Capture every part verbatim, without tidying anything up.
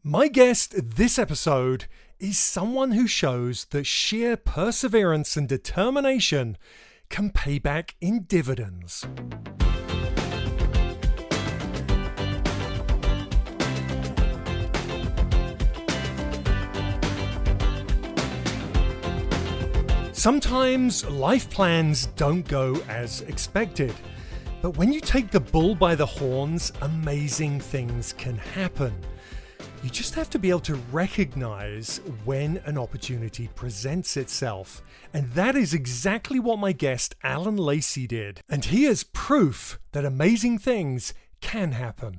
My guest this episode is someone who shows that sheer perseverance and determination can pay back in dividends. Sometimes life plans don't go as expected, but when you take the bull by the horns, amazing things can happen. You just have to be able to recognize when an opportunity presents itself. And that is exactly what my guest Alan Lacey did. And he is proof that amazing things can happen.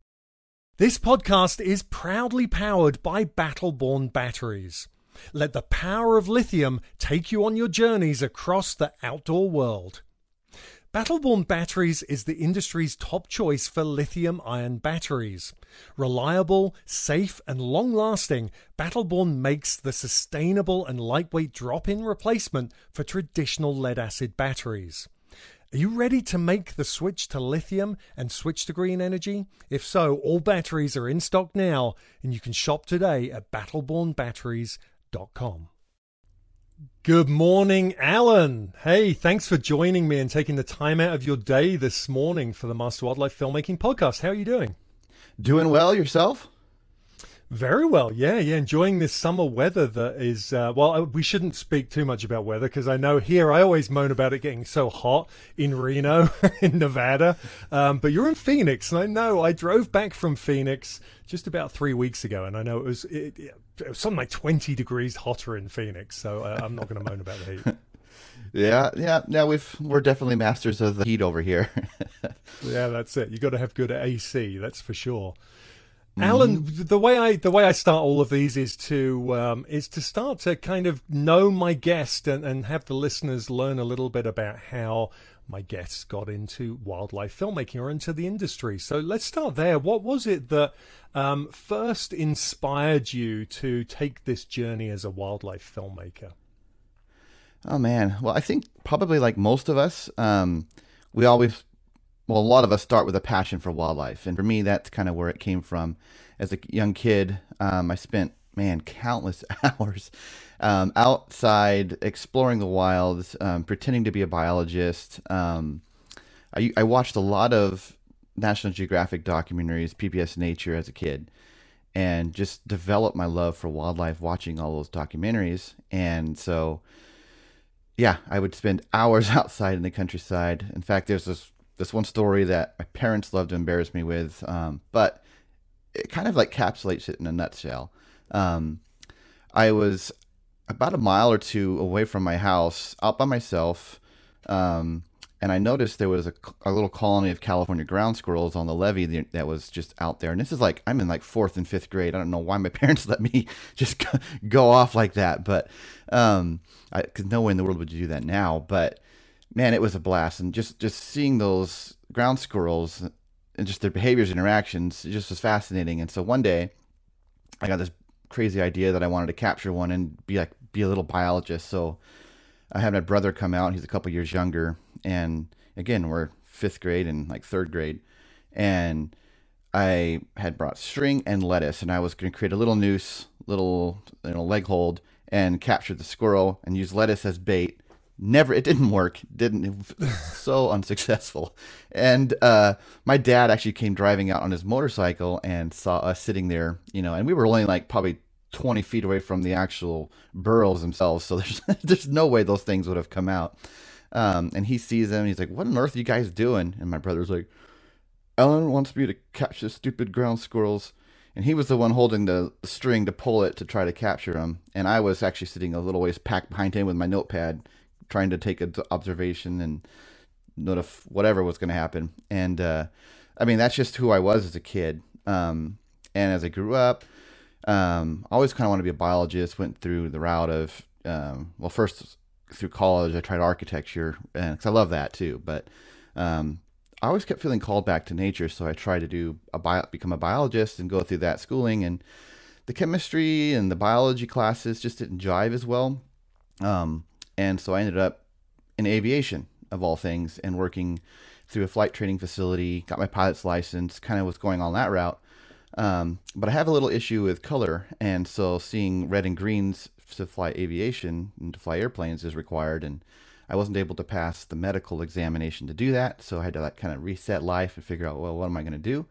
This podcast is proudly powered by Battleborn batteries. Let the power of lithium take you on your journeys across the outdoor world. Battleborn Batteries is the industry's top choice for lithium-ion batteries. Reliable, safe, and long-lasting, Battleborn makes the sustainable and lightweight drop-in replacement for traditional lead-acid batteries. Are you ready to make the switch to lithium and switch to green energy? If so, all batteries are in stock now, and you can shop today at battleborn batteries dot com. Good morning, Alan. Hey, thanks for joining me and taking the time out of your day this morning for the Master Wildlife Filmmaking Podcast. How are you doing? Doing well, yourself? Very well. Yeah, yeah. Enjoying this summer weather that is, uh, well, we shouldn't speak too much about weather because I know here I always moan about it getting so hot in Reno, in Nevada. Um, but you're in Phoenix, and I know I drove back from Phoenix just about three weeks ago, and I know it was, it, it was something like twenty degrees hotter in Phoenix, so uh, I'm not going to moan about the heat. Yeah, yeah. Now we've we're definitely masters of the heat over here. Yeah, that's it. You got to have good A C, that's for sure. Alan, the way I the way I start all of these is to um, is to start to kind of know my guest and, and have the listeners learn a little bit about how my guests got into wildlife filmmaking or into the industry. So let's start there. What was it that um, first inspired you to take this journey as a wildlife filmmaker? Oh man, well I think probably like most of us, um, we always. Well, a lot of us start with a passion for wildlife. And for me, that's kind of where it came from. As a young kid, um, I spent, man, countless hours um, outside exploring the wilds, um, pretending to be a biologist. Um, I, I watched a lot of National Geographic documentaries, P B S Nature as a kid, and just developed my love for wildlife watching all those documentaries. And so, yeah, I would spend hours outside in the countryside. In fact, there's this This one story that my parents love to embarrass me with, um, but it kind of like encapsulates it in a nutshell. Um, I was about a mile or two away from my house, out by myself, um, and I noticed there was a, a little colony of California ground squirrels on the levee that was just out there. And this is like, I'm in like fourth and fifth grade. I don't know why my parents let me just go off like that, but um, I, 'cause no way in the world would you do that now, but man, it was a blast. And just, just seeing those ground squirrels and just their behaviors, interactions, it just was fascinating. And so one day I got this crazy idea that I wanted to capture one and be like, be a little biologist. So I had my brother come out. He's a couple years younger. And again, we're fifth grade and like third grade. And I had brought string and lettuce, and I was going to create a little noose, little, you know, leg hold, and capture the squirrel and use lettuce as bait. Never, it didn't work. Didn't, it was so unsuccessful. And uh, my dad actually came driving out on his motorcycle and saw us sitting there, you know, and we were only like probably twenty feet away from the actual burrows themselves. So there's there's no way those things would have come out. Um, and he sees them and he's like, "What on earth are you guys doing?" And my brother's like, "Ellen wants me to catch the stupid ground squirrels." And he was the one holding the string to pull it to try to capture them. And I was actually sitting a little ways packed behind him with my notepad, trying to take an observation and note whatever was going to happen. And, uh, I mean, that's just who I was as a kid. Um, and as I grew up, um, I always kind of wanted to be a biologist, went through the route of, um, well, first through college, I tried architecture, and cause I love that too. But, um, I always kept feeling called back to nature. So I tried to do a bio, become a biologist and go through that schooling, and the chemistry and the biology classes just didn't jive as well. Um, And so I ended up in aviation, of all things, and working through a flight training facility, got my pilot's license, kind of was going on that route. Um, but I have a little issue with color, and so seeing red and greens to fly aviation and to fly airplanes is required, and I wasn't able to pass the medical examination to do that, so I had to like kind of reset life and figure out, well, what am I going to do?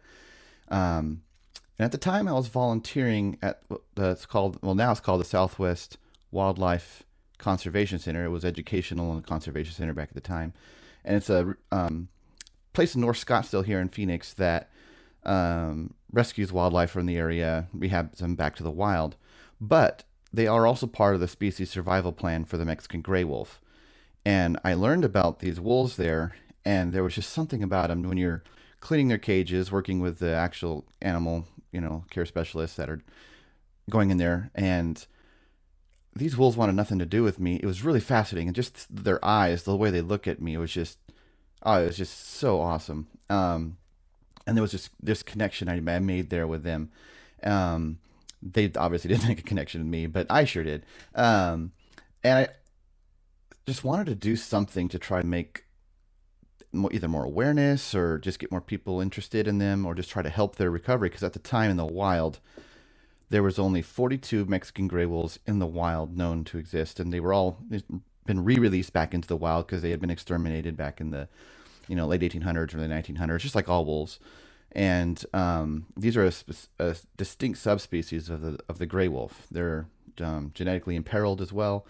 Um, and at the time, I was volunteering at the, it's called, well, now it's called the Southwest Wildlife Conservation Center. It was educational and conservation center back at the time, and it's a um, place in North Scottsdale here in Phoenix that um, rescues wildlife from the area, rehabs them back to the wild. But they are also part of the species survival plan for the Mexican gray wolf. And I learned about these wolves there, and there was just something about them when you're cleaning their cages, working with the actual animal, you know, care specialists that are going in there, and these wolves wanted nothing to do with me. It was really fascinating, and just their eyes, the way they look at me, it was just, oh, it was just so awesome. Um, and there was just this connection I made there with them. Um, they obviously didn't make a connection with me, but I sure did. Um, and I just wanted to do something to try to make more, either more awareness or just get more people interested in them, or just try to help their recovery. Because at the time in the wild, there was only forty-two Mexican gray wolves in the wild known to exist, and they were all been re-released back into the wild because they had been exterminated back in the, you know, late eighteen hundreds, early nineteen hundreds, just like all wolves. And um, these are a, a distinct subspecies of the of the gray wolf. They're um, genetically imperiled as well,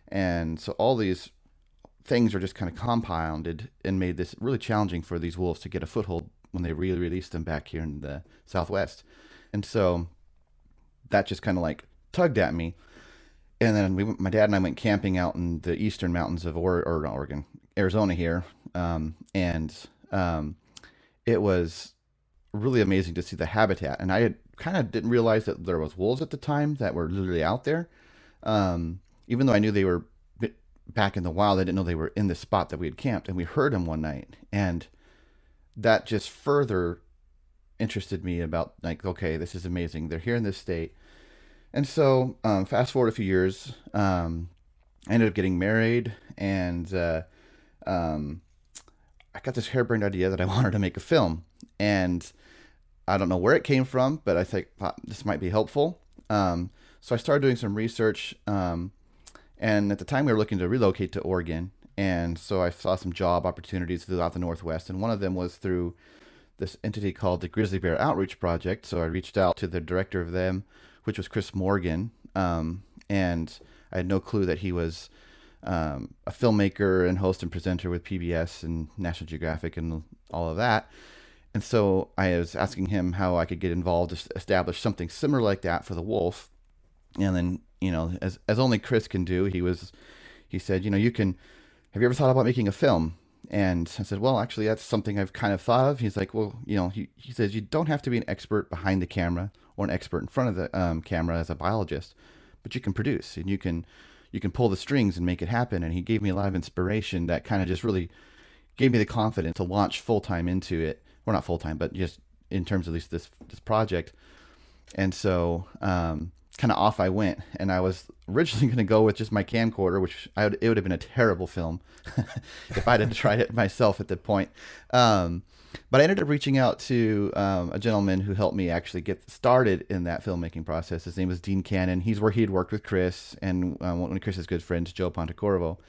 and so all these things are just kind of compounded and made this really challenging for these wolves to get a foothold when they re-released them back here in the Southwest. And so that just kind of like tugged at me. And then we, my dad and I went camping out in the eastern mountains of or- or Oregon, Arizona here, um, and um, it was really amazing to see the habitat. And I had kind of didn't realize that there was wolves at the time that were literally out there, um, even though I knew they were back in the wild. I didn't know they were in the spot that we had camped, and we heard them one night, and that just further interested me about like, okay, this is amazing. They're here in this state. And so, um, fast forward a few years, um, I ended up getting married, and uh, um, I got this harebrained idea that I wanted to make a film. And I don't know where it came from, but I think thought this might be helpful. Um, so I started doing some research, um, and at the time we were looking to relocate to Oregon. And so I saw some job opportunities throughout the Northwest, and one of them was through this entity called the Grizzly Bear Outreach Project. So I reached out to the director of them, which was Chris Morgan, um, and I had no clue that he was um, a filmmaker and host and presenter with P B S and National Geographic and all of that. And so I was asking him how I could get involved to establish something similar like that for the wolf. And then, you know, as as only Chris can do, he was, he said, you know, you can, have you ever thought about making a film? And I said, well, actually, that's something I've kind of thought of. He's like, well, you know, he, he says, you don't have to be an expert behind the camera or an expert in front of the um, camera as a biologist, but you can produce, and you can you can pull the strings and make it happen. And he gave me a lot of inspiration that kind of just really gave me the confidence to launch full time into it. Well, not full time, but just in terms of at least this this project. And so um, kind of off I went. And I was originally going to go with just my camcorder, which I would, it would have been a terrible film if I had tried it myself at that point. Um, but I ended up reaching out to um, a gentleman who helped me actually get started in that filmmaking process. His name was Dean Cannon. He's where he had worked with Chris and uh, one of Chris's good friends, Joe Pontecorvo.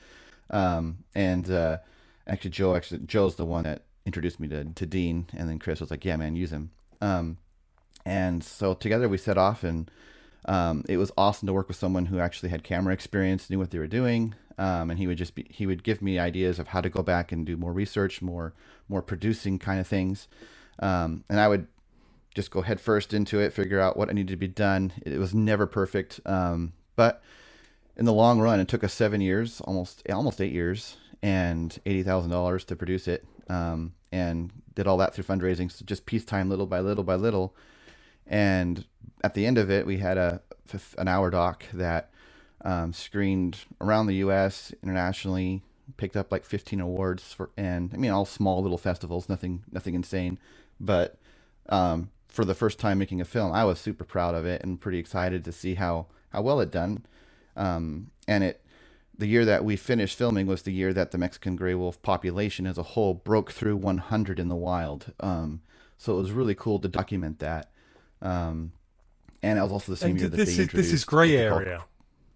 Um, and uh, actually, Joe actually Joe's the one that introduced me to, to Dean, and then Chris was like, yeah, man, use him. Um, and so together we set off, and um, it was awesome to work with someone who actually had camera experience, knew what they were doing. Um, and he would just be, he would give me ideas of how to go back and do more research, more, more producing kind of things. Um, and I would just go head first into it, figure out what I needed to be done. It, it was never perfect. Um, but in the long run, it took us seven years, almost, almost eight years and eighty thousand dollars to produce it. Um, and did all that through fundraising. So just peacetime, little by little by little. And at the end of it, we had a, an hour doc that, Um, screened around the U S, internationally, picked up like fifteen awards for, and I mean, all small little festivals, nothing, nothing insane. But um, for the first time making a film, I was super proud of it and pretty excited to see how, how well it done. Um, and it, the year that we finished filming was the year that the Mexican gray wolf population as a whole broke through one hundred in the wild. Um, so it was really cool to document that. Um, and it was also the same And year that this they is this is introduced gray what they called- area.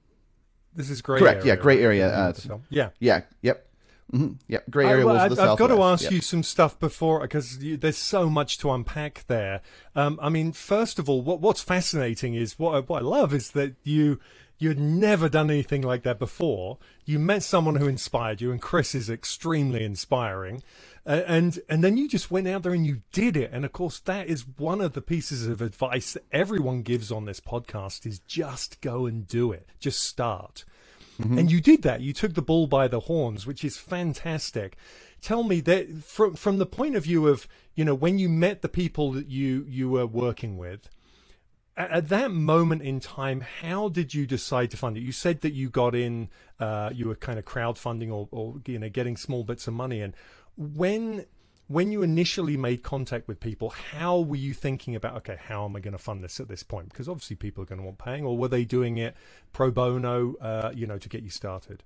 This is gray Correct. area. Yeah, gray right? area. The Uh, name of the it's- film. Yeah. yeah. Yep. hmm Yep. Gray I, area well, was I, the I've got to Southwest. ask Yep. you some stuff before, because there's so much to unpack there. Um, I mean, first of all, what what's fascinating is what I, what I love is that you you'd never done anything like that before. You met someone who inspired you, and Chris is extremely inspiring. Uh, and and then you just went out there and you did it. And of course, that is one of the pieces of advice that everyone gives on this podcast: is just go and do it. Just start. Mm-hmm. And you did that. You took the bull by the horns, which is fantastic. Tell me that from from the point of view of, you know, when you met the people that you you were working with, at, at that moment in time, how did you decide to fund it? You said that you got in, uh, you were kind of crowdfunding or, or you know, getting small bits of money in. When when you initially made contact with people, how were you thinking about, okay, how am I going to fund this at this point? Because obviously people are going to want paying, or were they doing it pro bono, uh, you know, to get you started?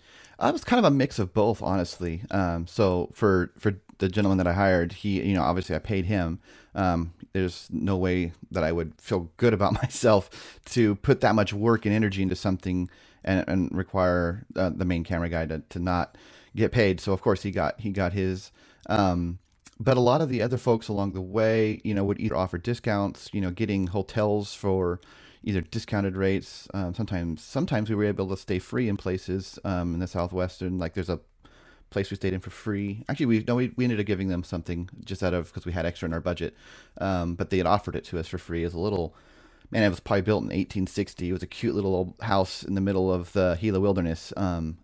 I was kind of a mix of both, honestly. Um, so for for the gentleman that I hired, he, you know, obviously I paid him. Um, there's no way that I would feel good about myself to put that much work and energy into something and, and require uh, the main camera guy to, to not get paid. So of course he got he got his. Um, but a lot of the other folks along the way, you know, would either offer discounts, you know, getting hotels for either discounted rates. Um, sometimes, sometimes we were able to stay free in places um, in the Southwestern. Like there's a place we stayed in for free. Actually, we no, we, we ended up giving them something just out of because we had extra in our budget. Um, but they had offered it to us for free as a little. Man, it was probably built in eighteen sixty. It was a cute little old house in the middle of the Gila Wilderness. Um,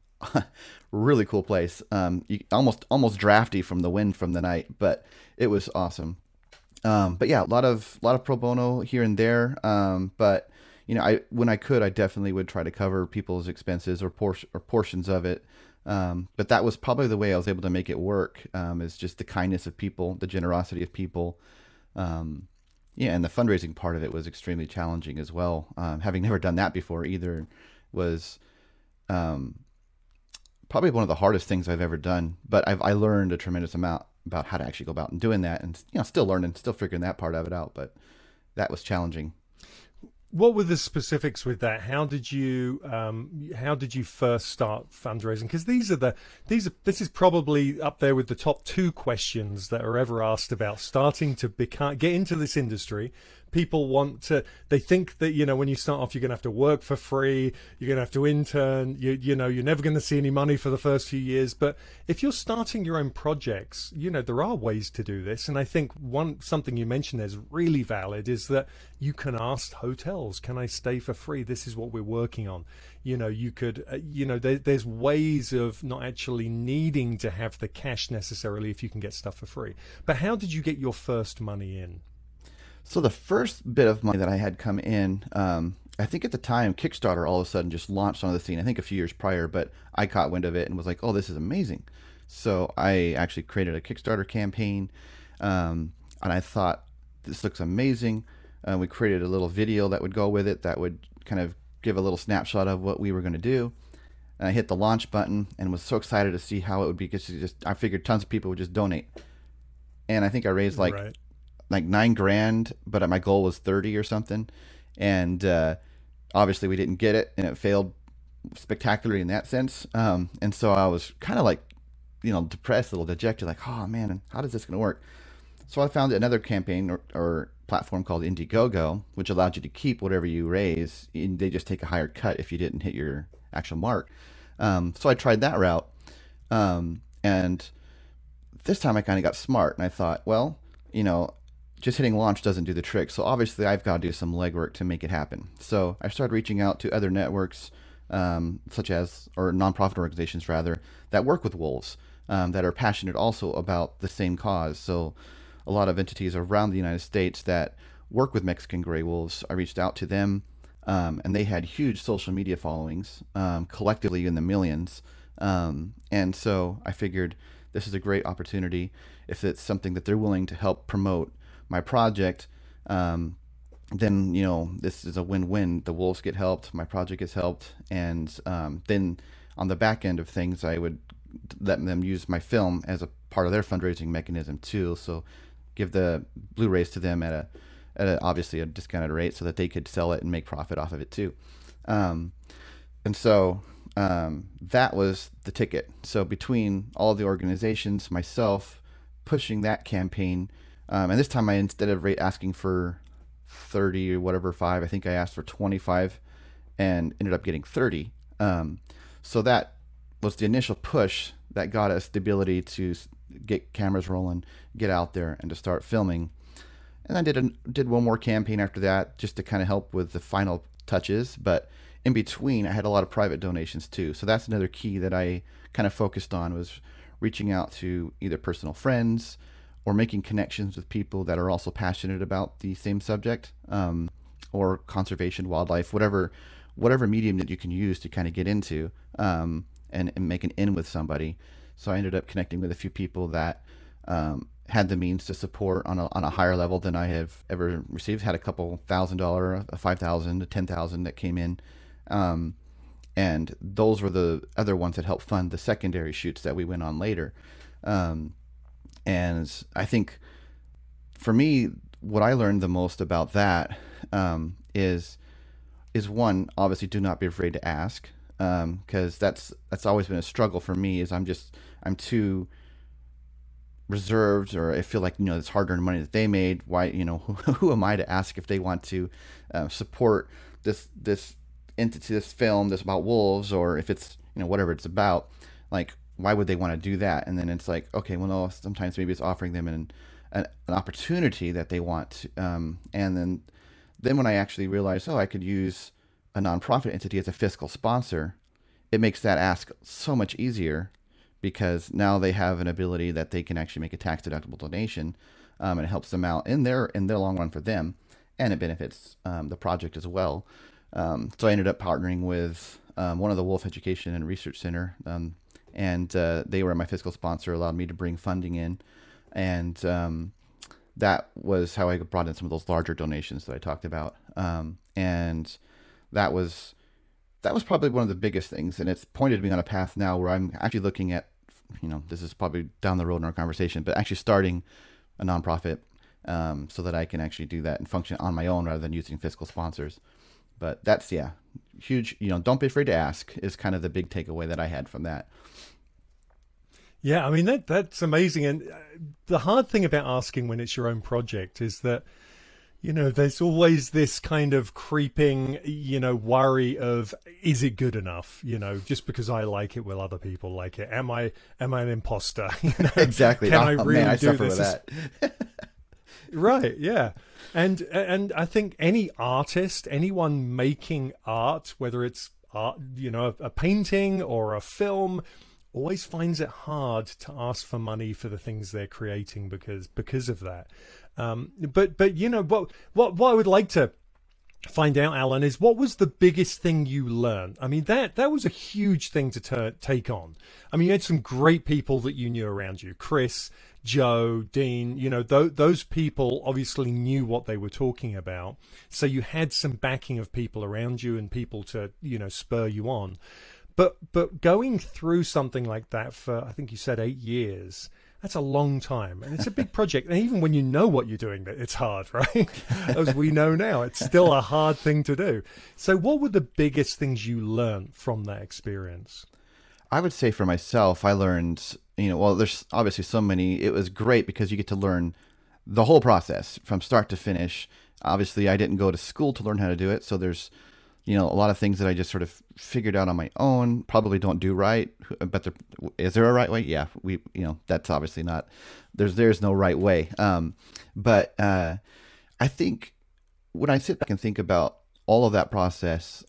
really cool place. Um, you, almost almost drafty from the wind from the night, but it was awesome. Um, but yeah, a lot of a lot of pro bono here and there. Um, but you know, I when I could, I definitely would try to cover people's expenses or por- or portions of it. Um, but that was probably the way I was able to make it work. Um, is just the kindness of people, the generosity of people. Um, yeah, and the fundraising part of it was extremely challenging as well. Um, having never done that before either was. Um, Probably one of the hardest things I've ever done, but I've I learned a tremendous amount about how to actually go about and doing that, and you know, still learning, still figuring that part of it out. But that was challenging. What were the specifics with that? How did you um, how did you first start fundraising? Because these are the these are this is probably up there with the top two questions that are ever asked about starting to become get into this industry. People want to, they think that, you know, when you start off, you're going to have to work for free. You're going to have to intern. You, you know, you're never going to see any money for the first few years. But if you're starting your own projects, you know, there are ways to do this. And I think one, something you mentioned is really valid is that you can ask hotels, can I stay for free? This is what we're working on. You know, you could, uh, you know, there, there's ways of not actually needing to have the cash necessarily if you can get stuff for free. But how did you get your first money in? So the first bit of money that I had come in, um, I think at the time Kickstarter all of a sudden just launched onto the scene. I think a few years prior, but I caught wind of it and was like, "Oh, this is amazing!" So I actually created a Kickstarter campaign, um, and I thought this looks amazing. Uh, we created a little video that would go with it that would kind of give a little snapshot of what we were going to do. And I hit the launch button and was so excited to see how it would be. Because just I figured tons of people would just donate, and I think I raised like. Right. like nine grand, but my goal was thirty or something. And, uh, obviously we didn't get it and it failed spectacularly in that sense. Um, and so I was kind of like, you know, depressed, a little dejected, like, oh man, how is this going to work? So I found another campaign or, or platform called Indiegogo, which allowed you to keep whatever you raise. And they just take a higher cut if you didn't hit your actual mark. Um, so I tried that route. Um, and this time I kind of got smart and I thought, well, you know, just hitting launch doesn't do the trick. So obviously I've got to do some legwork to make it happen. So I started reaching out to other networks, um, such as, or nonprofit organizations rather, that work with wolves, um, that are passionate also about the same cause. So a lot of entities around the United States that work with Mexican gray wolves, I reached out to them, um, and they had huge social media followings, um, collectively in the millions. Um, and so I figured this is a great opportunity if it's something that they're willing to help promote my project, um, then, you know, this is a win-win. The wolves get helped, my project gets helped, and um, then on the back end of things, I would let them use my film as a part of their fundraising mechanism too. So give the Blu-rays to them at a at a, obviously a discounted rate so that they could sell it and make profit off of it too. Um, and so um, that was the ticket. So between all the organizations, myself pushing that campaign, um, and this time I, instead of rate asking for thirty or whatever five, I think I asked for twenty-five and ended up getting thirty. Um, so that was the initial push that got us the ability to get cameras rolling, get out there, and to start filming. And I did a, did one more campaign after that just to kind of help with the final touches. But in between, I had a lot of private donations too. So that's another key that I kind of focused on, was reaching out to either personal friends or making connections with people that are also passionate about the same subject, um, or conservation, wildlife, whatever whatever medium that you can use to kind of get into, um, and, and make an in with somebody. So I ended up connecting with a few people that um, had the means to support on a, on a higher level than I have ever received. Had a couple thousand dollar, a five thousand, a ten thousand that came in, um, and those were the other ones that helped fund the secondary shoots that we went on later. Um, and I think for me, what I learned the most about that um, is is one, obviously, do not be afraid to ask, because um, that's that's always been a struggle for me. Is I'm just I'm too reserved, or I feel like, you know, it's hard-earned money that they made. Why, you know, who, who am I to ask if they want to uh, support this this entity, this film that's about wolves, or if it's, you know, whatever it's about. Like, why would they want to do that? And then it's like, okay, well, no, sometimes maybe it's offering them an an, an opportunity that they want. Um, and then then when I actually realized, oh, I could use a nonprofit entity as a fiscal sponsor, it makes that ask so much easier, because now they have an ability that they can actually make a tax deductible donation, um, and it helps them out in their in their long run for them, and it benefits um, the project as well. Um, so I ended up partnering with um, one of the Wolf Education and Research Center, um, and uh, they were my fiscal sponsor, allowed me to bring funding in, and um, that was how I brought in some of those larger donations that I talked about, um, and that was that was probably one of the biggest things, and it's pointed me on a path now where I'm actually looking at, you know, this is probably down the road in our conversation, but actually starting a nonprofit, um, so that I can actually do that and function on my own rather than using fiscal sponsors. But that's, yeah, huge. You know, don't be afraid to ask is kind of the big takeaway that I had from that. Yeah, I mean, that that's amazing. And the hard thing about asking when it's your own project is that, you know, there's always this kind of creeping, you know, worry of, is it good enough? You know, just because I like it, will other people like it? Am I am I an imposter? You know, exactly. Can oh, I really man, I do suffer this? with that. Right. Yeah. And and I think any artist, anyone making art, whether it's art, you know, a, a painting or a film, always finds it hard to ask for money for the things they're creating because because of that. Um, but but you know what what what I would like to find out, Alan, is what was the biggest thing you learned? I mean, that that was a huge thing to t- take on. I mean, you had some great people that you knew around you, Chris, Joe, Dean. You know, th- those people obviously knew what they were talking about, so you had some backing of people around you and people to, you know, spur you on. But but going through something like that for, I think you said eight years, that's a long time. And it's a big project. And even when you know what you're doing, it's hard, right? As we know now, it's still a hard thing to do. So what were the biggest things you learned from that experience? I would say for myself, I learned, you know, well, there's obviously so many. It was great because you get to learn the whole process from start to finish. Obviously, I didn't go to school to learn how to do it. So there's, you know, a lot of things that I just sort of figured out on my own, probably don't do right. But there, is there a right way? Yeah, we, you know, that's obviously not, there's, there's no right way. Um, but uh, I think when I sit back and think about all of that process,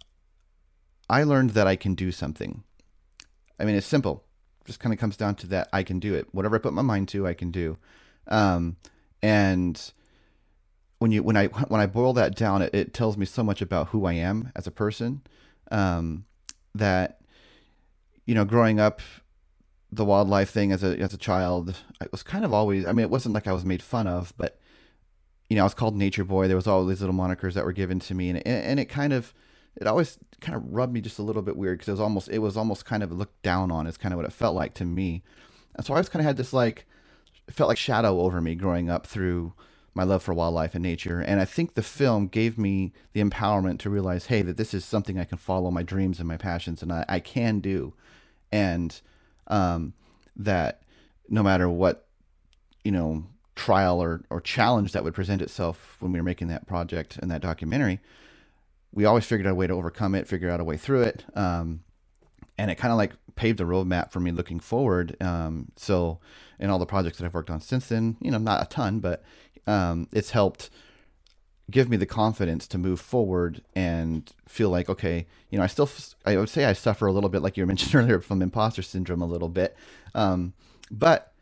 I learned that I can do something. I mean, it's simple. Just kind of comes down to that. I can do it. Whatever I put my mind to, I can do. Um, and When you when I when I boil that down, it, it tells me so much about who I am as a person. Um, that, you know, growing up, the wildlife thing as a as a child, I was kind of always. I mean, it wasn't like I was made fun of, but, you know, I was called Nature Boy. There was all these little monikers that were given to me, and it, and it kind of it always kind of rubbed me just a little bit weird because it was almost it was almost kind of looked down on. Is kind of what it felt like to me. And so I always kind of had this like, it felt like shadow over me growing up through my love for wildlife and nature. And I think the film gave me the empowerment to realize, hey, that this is something I can follow my dreams and my passions, and I, I can do. And um, that no matter what, you know, trial or, or challenge that would present itself when we were making that project and that documentary, we always figured out a way to overcome it, figure out a way through it. Um, and it kind of like paved the roadmap for me looking forward. Um, so in all the projects that I've worked on since then, you know, not a ton, but um, it's helped give me the confidence to move forward and feel like, okay, you know, I still, I would say I suffer a little bit, like you mentioned earlier, from imposter syndrome a little bit. Um, but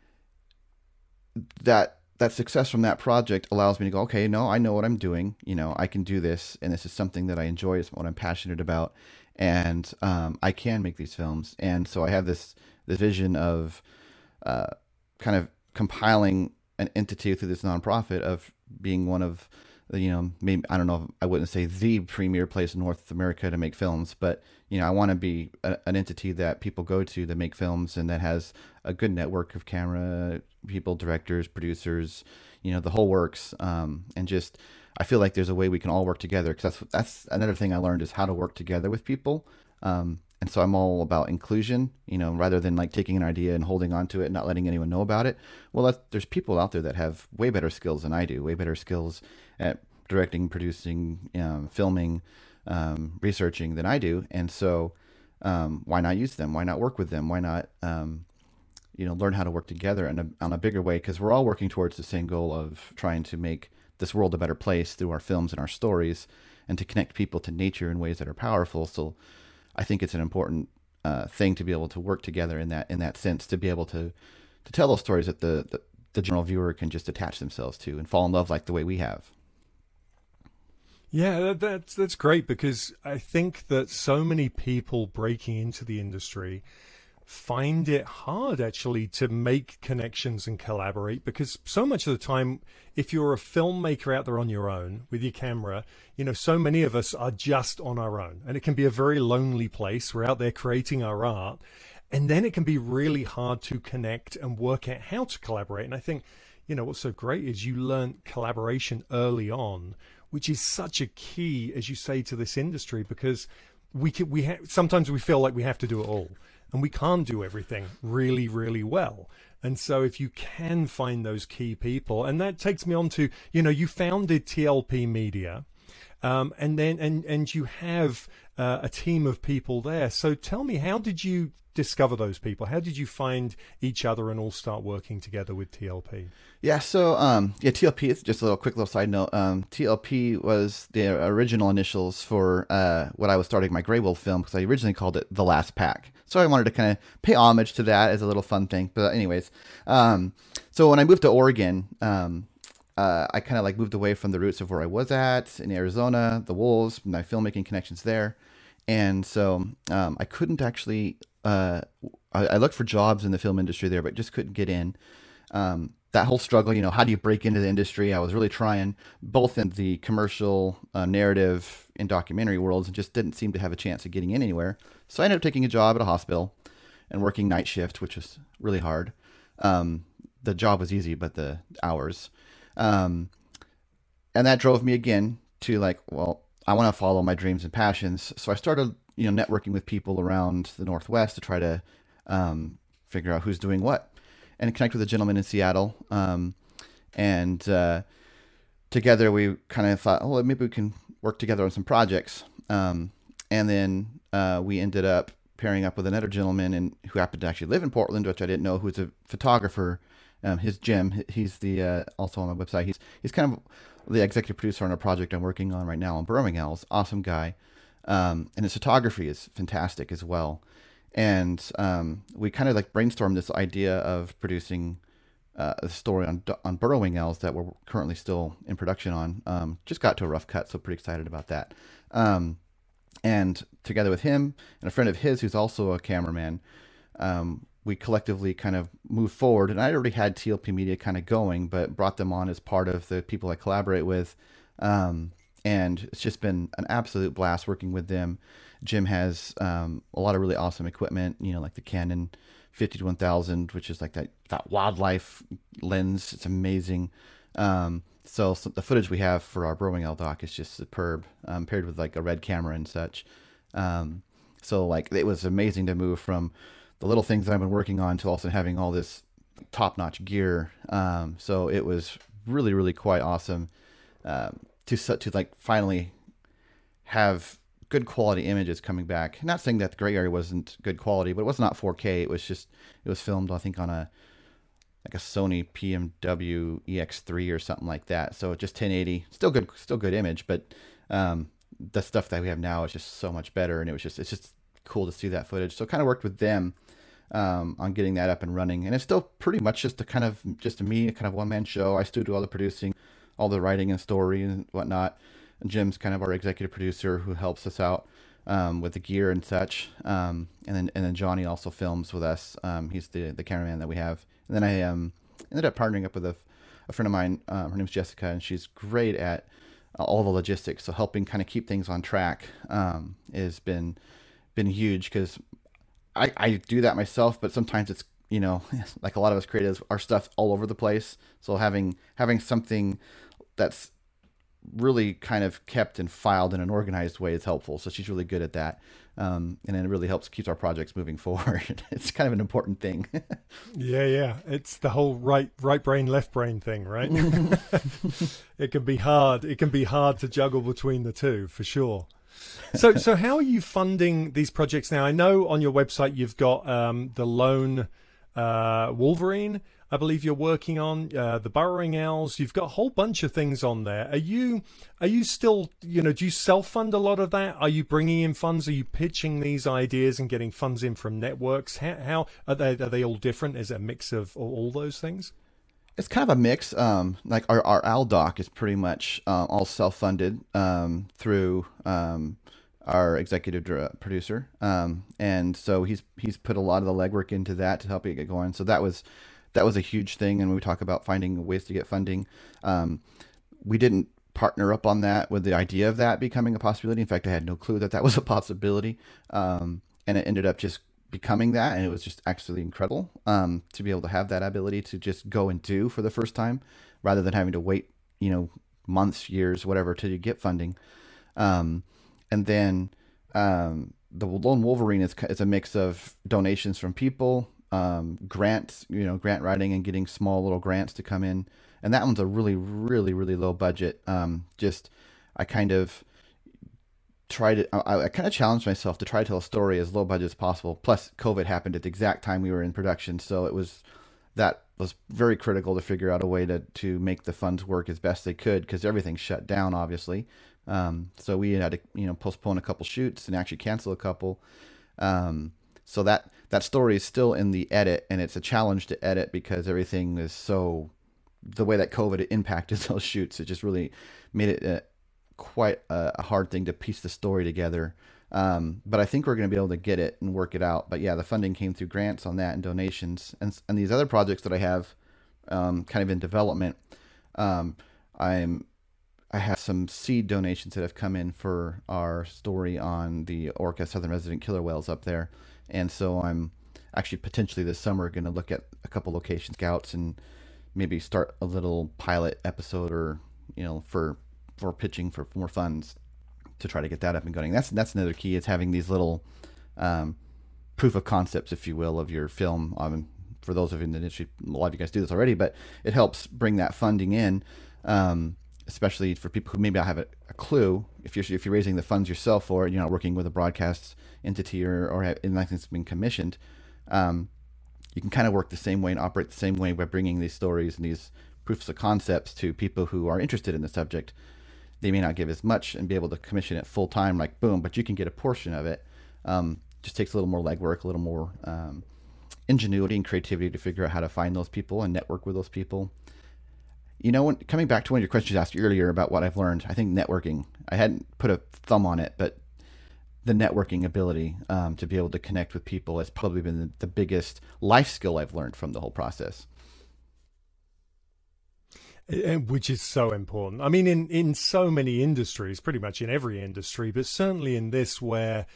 that, that success from that project allows me to go, okay, no, I know what I'm doing. You know, I can do this. And this is something that I enjoy. It's what I'm passionate about. And um, I can make these films. And so I have this, this vision of uh, kind of compiling an entity through this nonprofit of being one of, you know, maybe, I don't know, I wouldn't say the premier place in North America to make films, but, you know, I want to be a, an entity that people go to to make films, and that has a good network of camera people, directors, producers, you know, the whole works. Um, and just, I feel like there's a way we can all work together, because that's, that's another thing I learned, is how to work together with people. Um, and so I'm all about inclusion, you know, rather than like taking an idea and holding on to it and not letting anyone know about it. Well, that's, there's people out there that have way better skills than I do, way better skills at directing, producing, um, filming, um, researching than I do. And so um, why not use them? Why not work with them? Why not, um, you know, learn how to work together in a, on a bigger way? Because we're all working towards the same goal of trying to make this world a better place through our films and our stories, and to connect people to nature in ways that are powerful. So I think it's an important uh, thing to be able to work together in that in that sense, to be able to to tell those stories that the, the, the general viewer can just attach themselves to and fall in love like the way we have. Yeah, that, that's that's great, because I think that so many people breaking into the industry find it hard actually to make connections and collaborate, because so much of the time, if you're a filmmaker out there on your own with your camera, you know, so many of us are just on our own, and it can be a very lonely place. We're out there creating our art, and then it can be really hard to connect and work out how to collaborate. And I think, you know, what's so great is you learn collaboration early on, which is such a key, as you say, to this industry, because we can, we ha- sometimes we feel like we have to do it all, and we can't do everything really, really well. And so if you can find those key people, and that takes me on to, you know, you founded T L P Media, um, and then and and you have uh, a team of people there. So tell me, how did you discover those people? How did you find each other and all start working together with T L P? Yeah, so um, yeah, T L P, it's just a little quick little side note. Um, T L P was the original initials for uh, what I was starting my Grey Wolf film, because I originally called it The Last Pack. So I wanted to kind of pay homage to that as a little fun thing. But anyways, um, so when I moved to Oregon, um, uh, I kind of like moved away from the roots of where I was at in Arizona, the wolves, my filmmaking connections there. And so um, I couldn't actually, uh, I, I looked for jobs in the film industry there, but just couldn't get in. Um, that whole struggle, you know, how do you break into the industry? I was really trying, both in the commercial, uh, narrative, and documentary worlds, and just didn't seem to have a chance of getting in anywhere. So I ended up taking a job at a hospital and working night shift, which was really hard. Um, the job was easy, but the hours. Um, and that drove me again to like, well, I want to follow my dreams and passions. So I started, you know, networking with people around the Northwest to try to um, figure out who's doing what, and connect with a gentleman in Seattle. Um, and uh, together we kind of thought, oh, maybe we can work together on some projects. Um, and then uh, we ended up pairing up with another gentleman and who happened to actually live in Portland, which I didn't know, who's a photographer. Um, his Jim, he's the uh, also on my website. He's he's kind of the executive producer on a project I'm working on right now on Burrowing Owls. Awesome guy, um, and his photography is fantastic as well. And um, we kind of like brainstormed this idea of producing uh, a story on on Burrowing Owls that we're currently still in production on. Um, just got to a rough cut, so pretty excited about that. Um, and together with him and a friend of his who's also a cameraman, um, we collectively kind of moved forward. And I already had T L P Media kind of going, but brought them on as part of the people I collaborate with. Um, and it's just been an absolute blast working with them. Jim has um, a lot of really awesome equipment, you know, like the Canon fifty to one thousand, which is like that, that wildlife lens. It's amazing. Um, so, so the footage we have for our Burrowing Owl doc is just superb, um, paired with like a red camera and such. Um, so like it was amazing to move from the little things that I've been working on to also having all this top-notch gear. Um, so it was really, really quite awesome um, to to like finally have good quality images coming back. Not saying that the gray area wasn't good quality, but it was not four K. It was just it was filmed, I think, on a like a Sony P M W E X three or something like that. So just ten eighty, still good, still good image, but um, the stuff that we have now is just so much better, and it was just it's just cool to see that footage. So kind of worked with them um, on getting that up and running, and it's still pretty much just a kind of just a me, a kind of one man show. I still do all the producing, all the writing and story and whatnot. And Jim's kind of our executive producer who helps us out um, with the gear and such. Um, and then and then Johnny also films with us. Um, he's the the cameraman that we have. And then I um, ended up partnering up with a, a friend of mine. Um, her name's Jessica, and she's great at uh, all the logistics. So helping kind of keep things on track um, has been been huge because I, I do that myself, but sometimes it's, you know, like a lot of us creatives, our stuff all over the place. So having having something that's really kind of kept and filed in an organized way is helpful. So she's really good at that. Um, and then it really helps keep our projects moving forward. It's kind of an important thing. Yeah, yeah. It's the whole right right brain, left brain thing, right? It can be hard. It can be hard to juggle between the two, for sure. So so how are you funding these projects now? I know on your website you've got um, the Lone uh, Wolverine, I believe you're working on, uh, the Burrowing Owls. You've got a whole bunch of things on there. Are you are you still, you know, do you self-fund a lot of that? Are you bringing in funds? Are you pitching these ideas and getting funds in from networks? How, how are they are they all different? Is it a mix of all, all those things? It's kind of a mix. Um, like our, our Owl Doc is pretty much uh, all self-funded um, through um, our executive dr- producer. Um, and so he's he's put a lot of the legwork into that to help it get going. So that was that was a huge thing. And when we talk about finding ways to get funding, um, we didn't partner up on that with the idea of that becoming a possibility. In fact, I had no clue that that was a possibility. Um, and it ended up just becoming that. And it was just absolutely incredible um, to be able to have that ability to just go and do for the first time rather than having to wait, you know, months, years, whatever, till you get funding. Um, and then um, the Lone Wolverine is, is a mix of donations from people, um, grants, you know, grant writing and getting small little grants to come in. And that one's a really, really, really low budget. Um, just, I kind of tried to, I, I kind of challenged myself to try to tell a story as low budget as possible. Plus COVID happened at the exact time we were in production. So it was, that was very critical to figure out a way to, to make the funds work as best they could because everything shut down, obviously. Um, so we had to, you know, postpone a couple shoots and actually cancel a couple. Um, so that, that story is still in the edit, and it's a challenge to edit because everything is so, the way that COVID impacted those shoots, it just really made it a, quite a, a hard thing to piece the story together. Um, but I think we're going to be able to get it and work it out. But yeah, the funding came through grants on that and donations, and and these other projects that I have, um, kind of in development. Um, I'm I have some seed donations that have come in for our story on the orca southern resident killer whales up there, and so I'm actually potentially this summer going to look at a couple location scouts and maybe start a little pilot episode, or you know, for for pitching for more funds to try to get that up and going. That's that's another key, is having these little um, proof of concepts, if you will, of your film. Um, for those of you in the industry, a lot of you guys do this already, but it helps bring that funding in, um, especially for people who maybe don't have a, a clue. If you're if you're raising the funds yourself, or you're not working with a broadcast entity, or or have, and nothing's been commissioned, um, you can kind of work the same way and operate the same way by bringing these stories and these proofs of concepts to people who are interested in the subject. They may not give as much and be able to commission it full time, like boom, but you can get a portion of it. Um, just takes a little more legwork, a little more um, ingenuity and creativity to figure out how to find those people and network with those people. You know, when, coming back to one of your questions you asked earlier about what I've learned, I think networking, I hadn't put a thumb on it, but the networking ability um, to be able to connect with people has probably been the, the biggest life skill I've learned from the whole process. Which is so important. I mean, in, in so many industries, pretty much in every industry, but certainly in this, where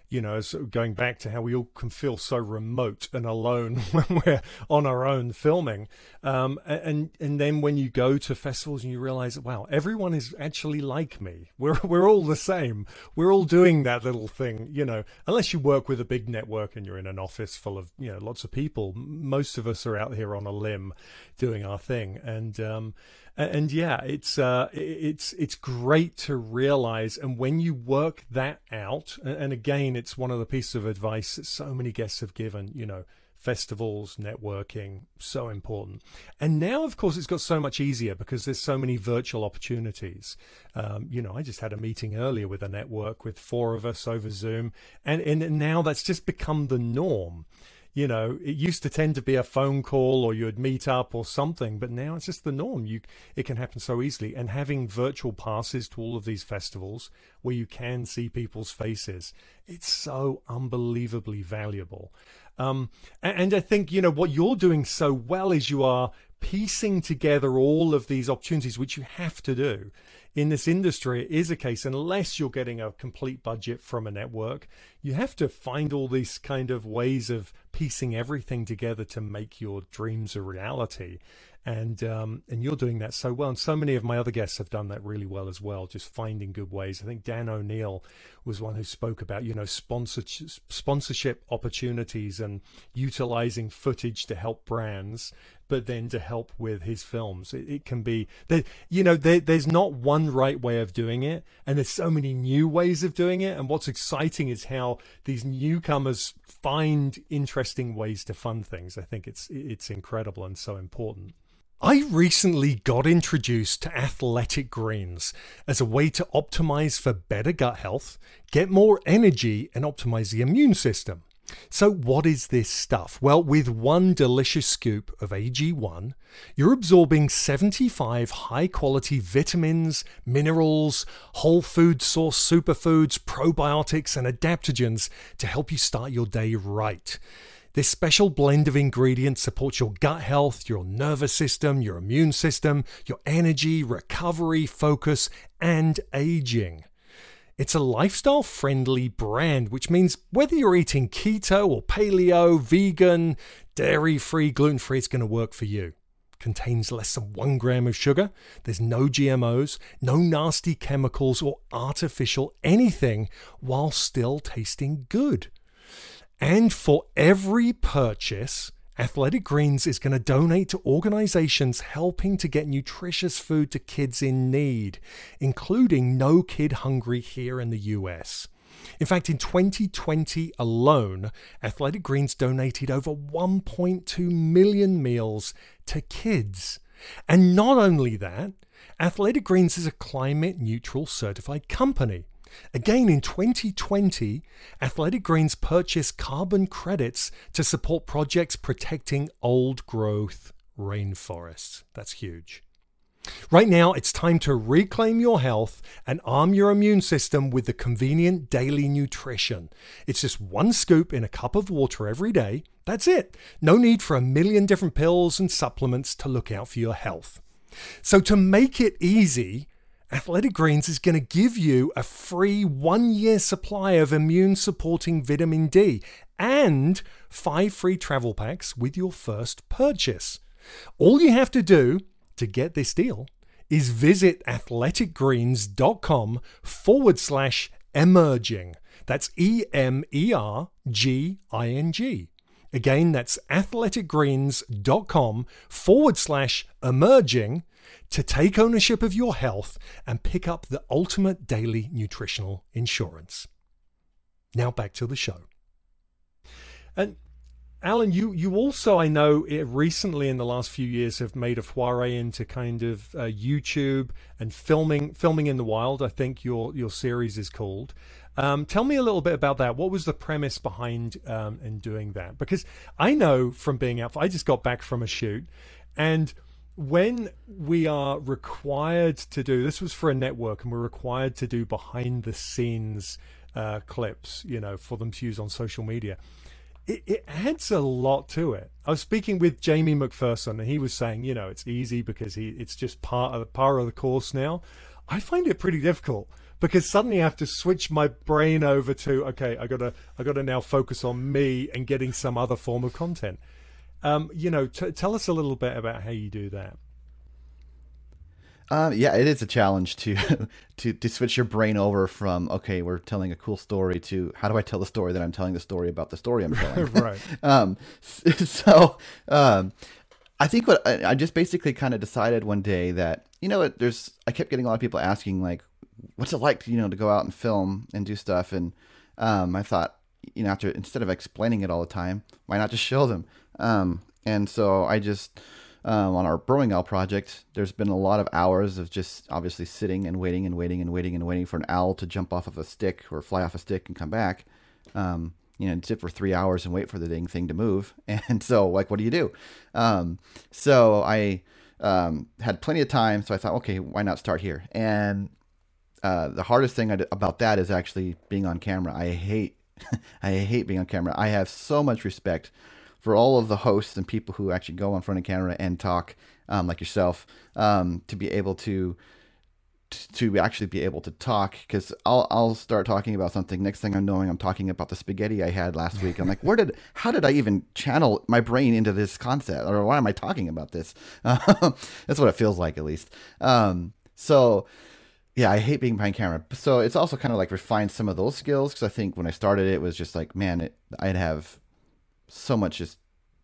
You know, so going back to how we all can feel so remote and alone when we're on our own filming. Um, and and then when you go to festivals and you realize, wow, everyone is actually like me. We're we're all the same. We're all doing that little thing, you know, unless you work with a big network and you're in an office full of, you know, lots of people. Most of us are out here on a limb doing our thing. And um, and yeah, it's uh, it's it's great to realize. And when you work that out, and again, it's one of the pieces of advice that so many guests have given, you know, festivals, networking, so important. And now, of course, it's got so much easier because there's so many virtual opportunities. Um, you know, I just had a meeting earlier with a network with four of us over Zoom, and, and now that's just become the norm. You know, it used to tend to be a phone call or you'd meet up or something, but now it's just the norm. You, it can happen so easily. And having virtual passes to all of these festivals where you can see people's faces, it's so unbelievably valuable. Um, and, and I think, you know, what you're doing so well is you are piecing together all of these opportunities, which you have to do. In this industry, it is a case, unless you're getting a complete budget from a network, you have to find all these kind of ways of piecing everything together to make your dreams a reality. And um, and you're doing that so well. And so many of my other guests have done that really well as well, just finding good ways. I think Dan O'Neill was one who spoke about, you know, sponsorship, sponsorship opportunities and utilizing footage to help brands, but then to help with his films. It, it can be, that you know, there, there's not one right way of doing it. And there's so many new ways of doing it. And what's exciting is how these newcomers find interesting ways to fund things. I think it's it's incredible and so important. I recently got introduced to Athletic Greens as a way to optimize for better gut health, get more energy, and optimize the immune system. So what is this stuff? Well, with one delicious scoop of A G one, you're absorbing seventy-five high-quality vitamins, minerals, whole food source superfoods, probiotics, and adaptogens to help you start your day right. This special blend of ingredients supports your gut health, your nervous system, your immune system, your energy, recovery, focus, and aging. It's a lifestyle-friendly brand, which means whether you're eating keto or paleo, vegan, dairy-free, gluten-free, it's going to work for you. Contains less than one gram of sugar. There's no G M Os, no nasty chemicals or artificial anything, while still tasting good. And for every purchase, Athletic Greens is going to donate to organizations helping to get nutritious food to kids in need, including No Kid Hungry here in the U S. In fact, in twenty twenty alone, Athletic Greens donated over one point two million meals to kids. And not only that, Athletic Greens is a climate neutral certified company. Again, in twenty twenty, Athletic Greens purchased carbon credits to support projects protecting old growth rainforests. That's huge. Right now, it's time to reclaim your health and arm your immune system with the convenient daily nutrition. It's just one scoop in a cup of water every day. That's it. No need for a million different pills and supplements to look out for your health. So to make it easy, Athletic Greens is going to give you a free one-year supply of immune-supporting vitamin D and five free travel packs with your first purchase. All you have to do to get this deal is visit athleticgreens.com forward slash emerging. That's E M E R G I N G. Again, that's athleticgreens.com forward slash emerging to take ownership of your health and pick up the ultimate daily nutritional insurance. Now back to the show. And Alan, you, you also, I know, recently in the last few years have made a foray into kind of uh, YouTube and filming filming in the wild, I think your, your series is called. Um, tell me a little bit about that. What was the premise behind um, in doing that? Because I know from being out, I just got back from a shoot, and when we are required to do, this was for a network, and we're required to do behind the scenes uh, clips, you know, for them to use on social media. It, it adds a lot to it. I was speaking with Jamie McPherson, and he was saying, you know, it's easy because he it's just part of part of the course now. I find it pretty difficult because suddenly I have to switch my brain over to, okay, I gotta, I gotta now focus on me and getting some other form of content. Um, you know, t- tell us a little bit about how you do that. Um, yeah, it is a challenge to to to switch your brain over from, okay, we're telling a cool story, to how do I tell the story that I'm telling the story about the story I'm telling. Right. um, so um, I think what I, I just basically kind of decided one day that, you know what, there's I kept getting a lot of people asking, like, what's it like to, you know, to go out and film and do stuff, and um, I thought, you know, after, instead of explaining it all the time, why not just show them? Um, and so I just Um, on our Brewing Owl project, there's been a lot of hours of just obviously sitting and waiting and waiting and waiting and waiting for an owl to jump off of a stick or fly off a stick and come back. Um, you know, sit for three hours and wait for the dang thing to move. And so, like, what do you do? Um, so I um, had plenty of time, so I thought, okay, why not start here? And uh, the hardest thing I d- about that is actually being on camera. I hate, I hate being on camera. I have so much respect for all of the hosts and people who actually go in front of camera and talk, um, like yourself, um, to be able to to actually be able to talk, because I'll I'll start talking about something. Next thing I'm knowing, I'm talking about the spaghetti I had last week. I'm like, where did how did I even channel my brain into this concept, or why am I talking about this? Uh, that's what it feels like, at least. Um, so. Yeah, I hate being behind camera. So it's also kind of like refined some of those skills, because I think when I started, it was just like, man, it, I'd have so much just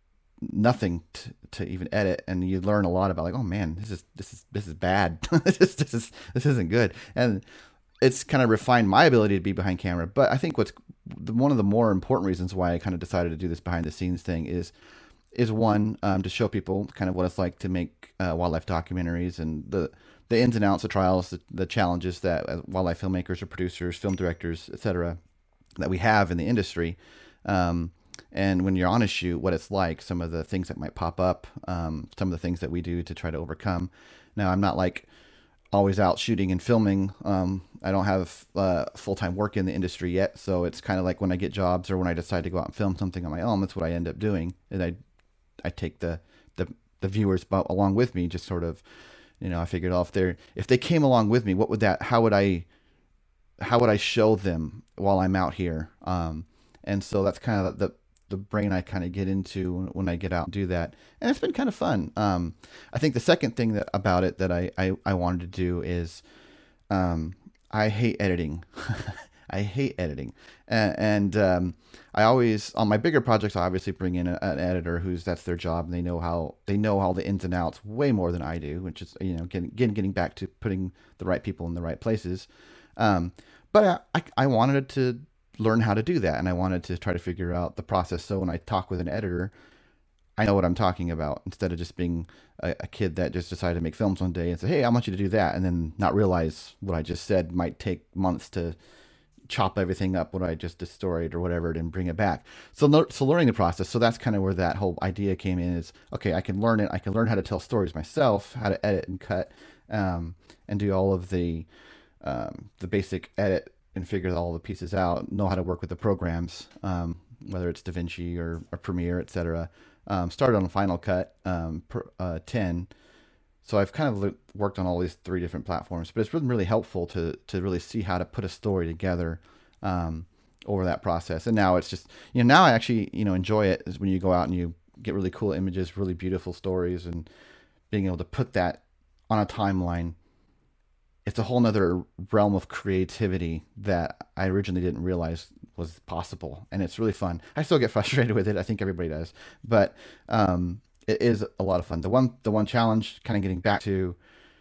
nothing to, to even edit, and you learn a lot about, like, oh man, this is this is this is bad. this is this is this isn't good, and it's kind of refined my ability to be behind camera. But I think what's the, one of the more important reasons why I kind of decided to do this behind the scenes thing is is one, um, to show people kind of what it's like to make uh, wildlife documentaries, and the the ins and outs, the trials, the, the challenges that uh, wildlife filmmakers or producers, film directors, et cetera, that we have in the industry. Um, And when you're on a shoot, what it's like, some of the things that might pop up, um, some of the things that we do to try to overcome. Now, I'm not like always out shooting and filming. Um, I don't have uh, full-time work in the industry yet. So it's kind of like when I get jobs, or when I decide to go out and film something on my own, that's what I end up doing. And I, I take the, the, the viewers along with me, just sort of, you know, I figured, oh, if they're, if they came along with me, what would that, how would I, how would I show them while I'm out here? Um, and so that's kind of the, the brain I kind of get into when I get out and do that. And it's been kind of fun. Um, I think the second thing that about it that I, I, I wanted to do is, um, I hate editing. I hate editing. And, and um, I always, on my bigger projects, I obviously bring in a, an editor who's, that's their job, and they know how, they know all the ins and outs way more than I do, which is, you know, getting, getting, getting back to putting the right people in the right places. Um, but I, I, I wanted to learn how to do that, and I wanted to try to figure out the process, so when I talk with an editor, I know what I'm talking about, instead of just being a, a kid that just decided to make films one day and say, hey, I want you to do that, and then not realize what I just said might take months to chop everything up, what I just destroyed or whatever, and bring it back. So, so learning the process. So that's kind of where that whole idea came in, is, okay, I can learn it. I can learn how to tell stories myself, how to edit and cut, um, and do all of the, um, the basic edit, and figure all the pieces out, know how to work with the programs, um, whether it's DaVinci or, or Premiere, et cetera. Um, started on Final Cut um, per, uh, ten. So I've kind of worked on all these three different platforms, but it's been really helpful to to really see how to put a story together um, over that process. And now it's just, you know, now I actually, you know, enjoy it, is when you go out and you get really cool images, really beautiful stories, and being able to put that on a timeline. It's a whole nother realm of creativity that I originally didn't realize was possible. And it's really fun. I still get frustrated with it. I think everybody does, but um, it is a lot of fun. The one, the one challenge, kind of getting back to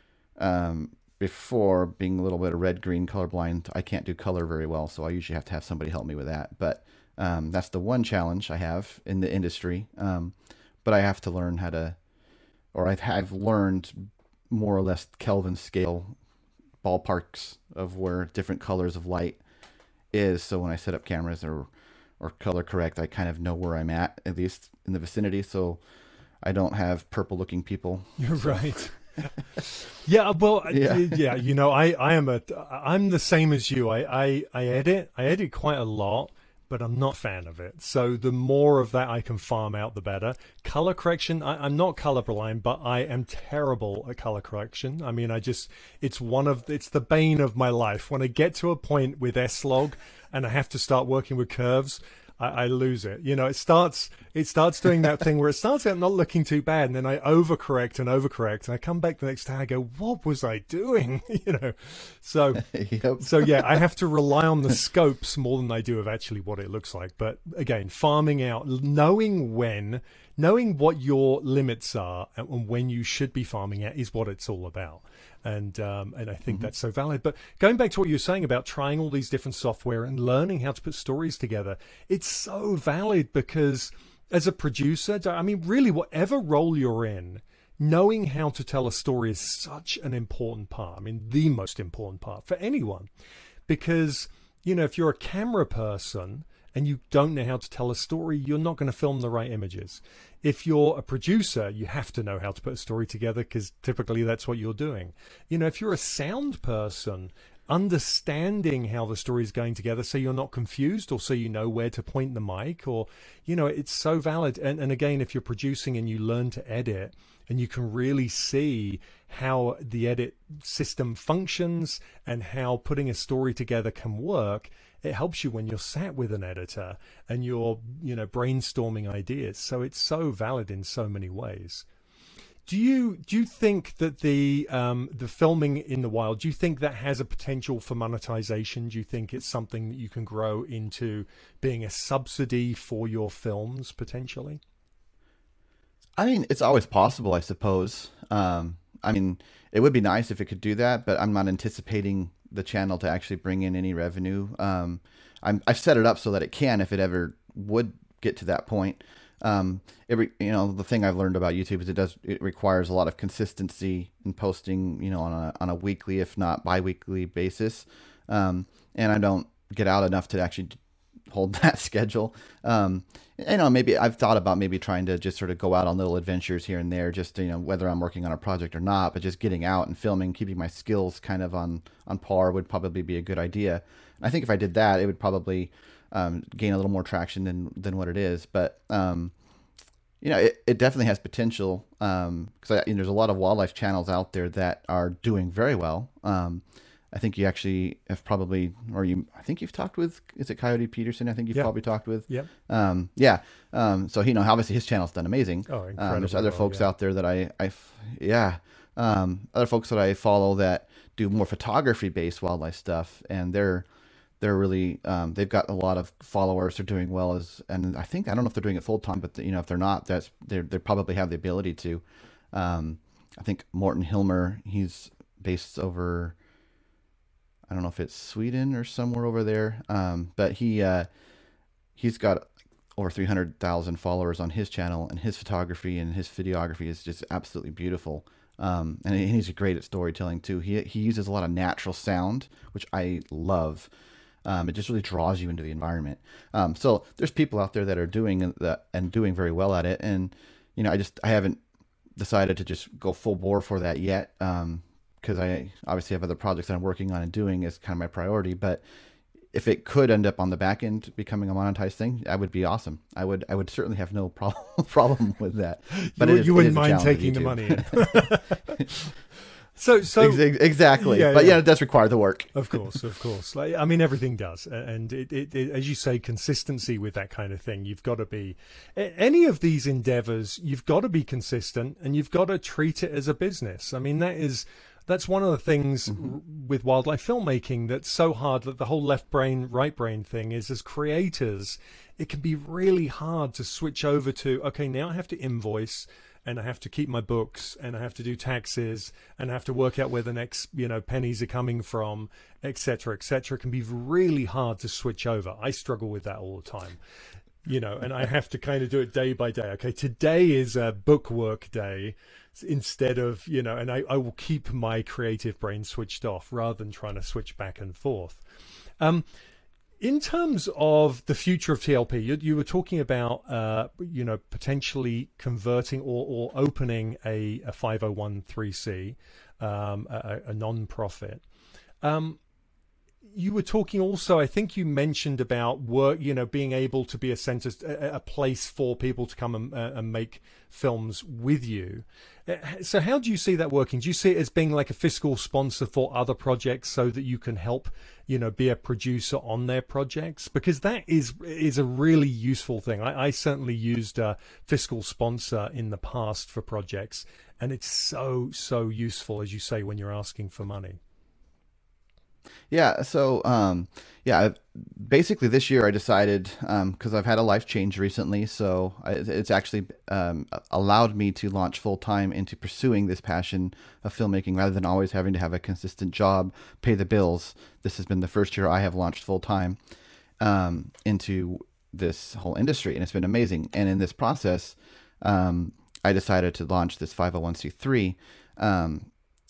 um, before, being a little bit of red, green colorblind, I can't do color very well. So I usually have to have somebody help me with that. But um, that's the one challenge I have in the industry. Um, but I have to learn how to, or I've, I've learned more or less Kelvin scale ballparks of where different colors of light is. So when I set up cameras or or color correct, I kind of know where I'm at, at least in the vicinity. So I don't have purple looking people. You're so. right. Yeah, well, yeah. yeah, you know, I, I am a, I'm the same as you. I, I, I edit, I edit quite a lot. but I'm not a fan of it. So the more of that I can farm out, the better. Color correction, I, I'm not colorblind, but I am terrible at color correction. I mean, I just, it's one of, it's the bane of my life. When I get to a point with S-Log and I have to start working with curves, I, I lose it. You know, it starts it starts doing that thing where it starts out not looking too bad, and then I overcorrect and overcorrect, and I come back the next day, I go, what was I doing? You know, so Yep. so yeah, I have to rely on the scopes more than I do of actually what it looks like. But again, farming out, knowing when, knowing what your limits are and when you should be farming out is what it's all about. And um, and I think mm-hmm. that's so valid. But going back to what you were saying about trying all these different software and learning how to put stories together, it's so valid because as a producer, I mean, really, whatever role you're in, knowing how to tell a story is such an important part. I mean, the most important part for anyone. Because, you know, if you're a camera person and you don't know how to tell a story, you're not going to film the right images. If you're a producer, you have to know how to put a story together because typically that's what you're doing. You know, if you're a sound person, understanding how the story is going together so you're not confused or so you know where to point the mic or, you know, it's so valid. And, and again, if you're producing and you learn to edit and you can really see how the edit system functions and how putting a story together can work, it helps you when you're sat with an editor and you're, you know, brainstorming ideas. So it's so valid in so many ways. Do you do you think that the um, the filming in the wild, do you think that has a potential for monetization? Do you think it's something that you can grow into being a subsidy for your films potentially? I mean, it's always possible, I suppose. Um, I mean, it would be nice if it could do that, but I'm not anticipating the channel to actually bring in any revenue. Um, I'm, I've set it up so that it can, if it ever would get to that point. Um, every, you know, the thing I've learned about YouTube is it does, it requires a lot of consistency in posting, you know, on a, on a weekly, if not bi-weekly basis. Um, and I don't get out enough to actually hold that schedule. Um, you know, maybe I've thought about maybe trying to just sort of go out on little adventures here and there, just, you know, whether I'm working on a project or not, but just getting out and filming, keeping my skills kind of on, on par would probably be a good idea. And I think if I did that, it would probably um, gain a little more traction than, than what it is. But, um, you know, it, it definitely has potential because um, you know, there's a lot of wildlife channels out there that are doing very well. Um, I think you actually have probably, or you, I think you've talked with, is it Coyote Peterson? I think you've yeah. probably talked with. Yep. Um, yeah. Um, so, you know, obviously his channel's done amazing. Oh, incredible. Um, there's other well, folks yeah. out there that I, I, yeah. Um, other folks that I follow that do more photography based wildlife stuff. And they're, they're really, um, they've got a lot of followers. They're doing well as, and I think, I don't know if they're doing it full time, but you know, if they're not, that's, they they probably have the ability to. Um, I think Morten Hilmer, he's based over, I don't know if it's Sweden or somewhere over there. Um, but he, uh, he's got over three hundred thousand followers on his channel, and his photography and his videography is just absolutely beautiful. Um, and he's great at storytelling too. He, he uses a lot of natural sound, which I love. Um, it just really draws you into the environment. Um, so there's people out there that are doing that and doing very well at it. And, you know, I just, I haven't decided to just go full bore for that yet. Um, cause I obviously have other projects that I'm working on and doing is kind of my priority, but if it could end up on the back end becoming a monetized thing, that would be awesome. I would, I would certainly have no problem problem with that, but you, it is, you wouldn't it is mind taking the money in. So, so exactly, yeah, but yeah. yeah, it does require the work. Of course, of course. Like, I mean, everything does, and it, it, it, as you say, consistency with that kind of thing. You've got to be any of these endeavors. You've got to be consistent, and you've got to treat it as a business. I mean, that is that's one of the things mm-hmm. with wildlife filmmaking that's so hard. That the whole left brain, right brain thing is, as creators, it can be really hard to switch over to. Okay, now I have to invoice. And I have to keep my books, and I have to do taxes, and I have to work out where the next, you know, pennies are coming from, et cetera, et cetera. It can be really hard to switch over. I struggle with that all the time, you know, and I have to kind of do it day by day. Okay, today is a book work day instead of, you know, and I, I will keep my creative brain switched off rather than trying to switch back and forth. Um, In terms of the future of T L P, you, you were talking about, uh, you know, potentially converting or, or opening a, a five oh one c, um, a, a non-profit. Um, you were talking also, I think you mentioned about work, you know, being able to be a center, a, a place for people to come and, uh, and make films with you. So how do you see that working? Do you see it as being like a fiscal sponsor for other projects so that you can help, you know, be a producer on their projects? Because that is is a really useful thing. I, I certainly used a fiscal sponsor in the past for projects, and it's so, so useful, as you say, when you're asking for money. Yeah, so um, yeah, I've, basically this year I decided because I've had a life change recently, so I, it's actually um, allowed me to launch full time into pursuing this passion of filmmaking rather than always having to have a consistent job, pay the bills. This has been the first year I have launched full time um, into this whole industry, and it's been amazing. And in this process, um, I decided to launch this five oh one c three um,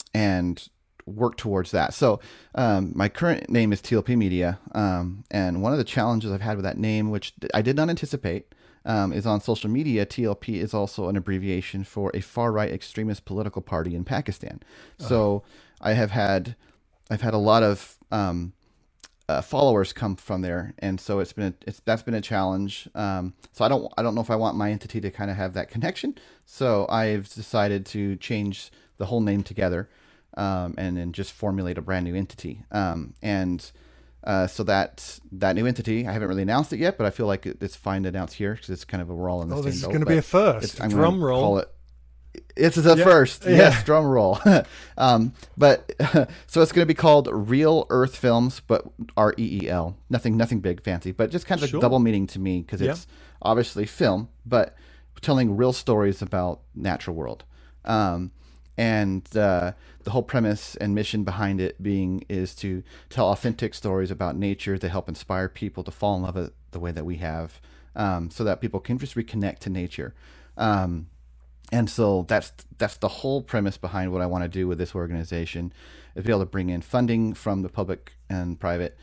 and work towards that. So um, my current name is T L P Media, um, and one of the challenges I've had with that name, which I did not anticipate, um, is on social media. T L P is also an abbreviation for a far-right extremist political party in Pakistan. So I have had, I've had a lot of um, uh, followers come from there, and so it's been a, it's that's been a challenge. Um, so I don't I don't know if I want my entity to kind of have that connection. So I've decided to change the whole name together. Um, and then just formulate a brand new entity. Um, and uh, so that that new entity, I haven't really announced it yet, but I feel like it's fine to announce here because it's kind of a we're all in the oh, same this is boat. going to be a first. I'm Drum roll. Call it. It's a yeah, first. Yeah. Yes, drum roll. um, but so it's going to be called Real Earth Films, but R E E L. Nothing, nothing big, fancy, but just kind of sure. a double meaning to me because it's yeah. obviously film, but telling real stories about natural world. Um, And uh, the whole premise and mission behind it being is to tell authentic stories about nature to help inspire people to fall in love with it the way that we have, um, so that people can just reconnect to nature. Um, and so that's that's the whole premise behind what I want to do with this organization, is be able to bring in funding from the public and private,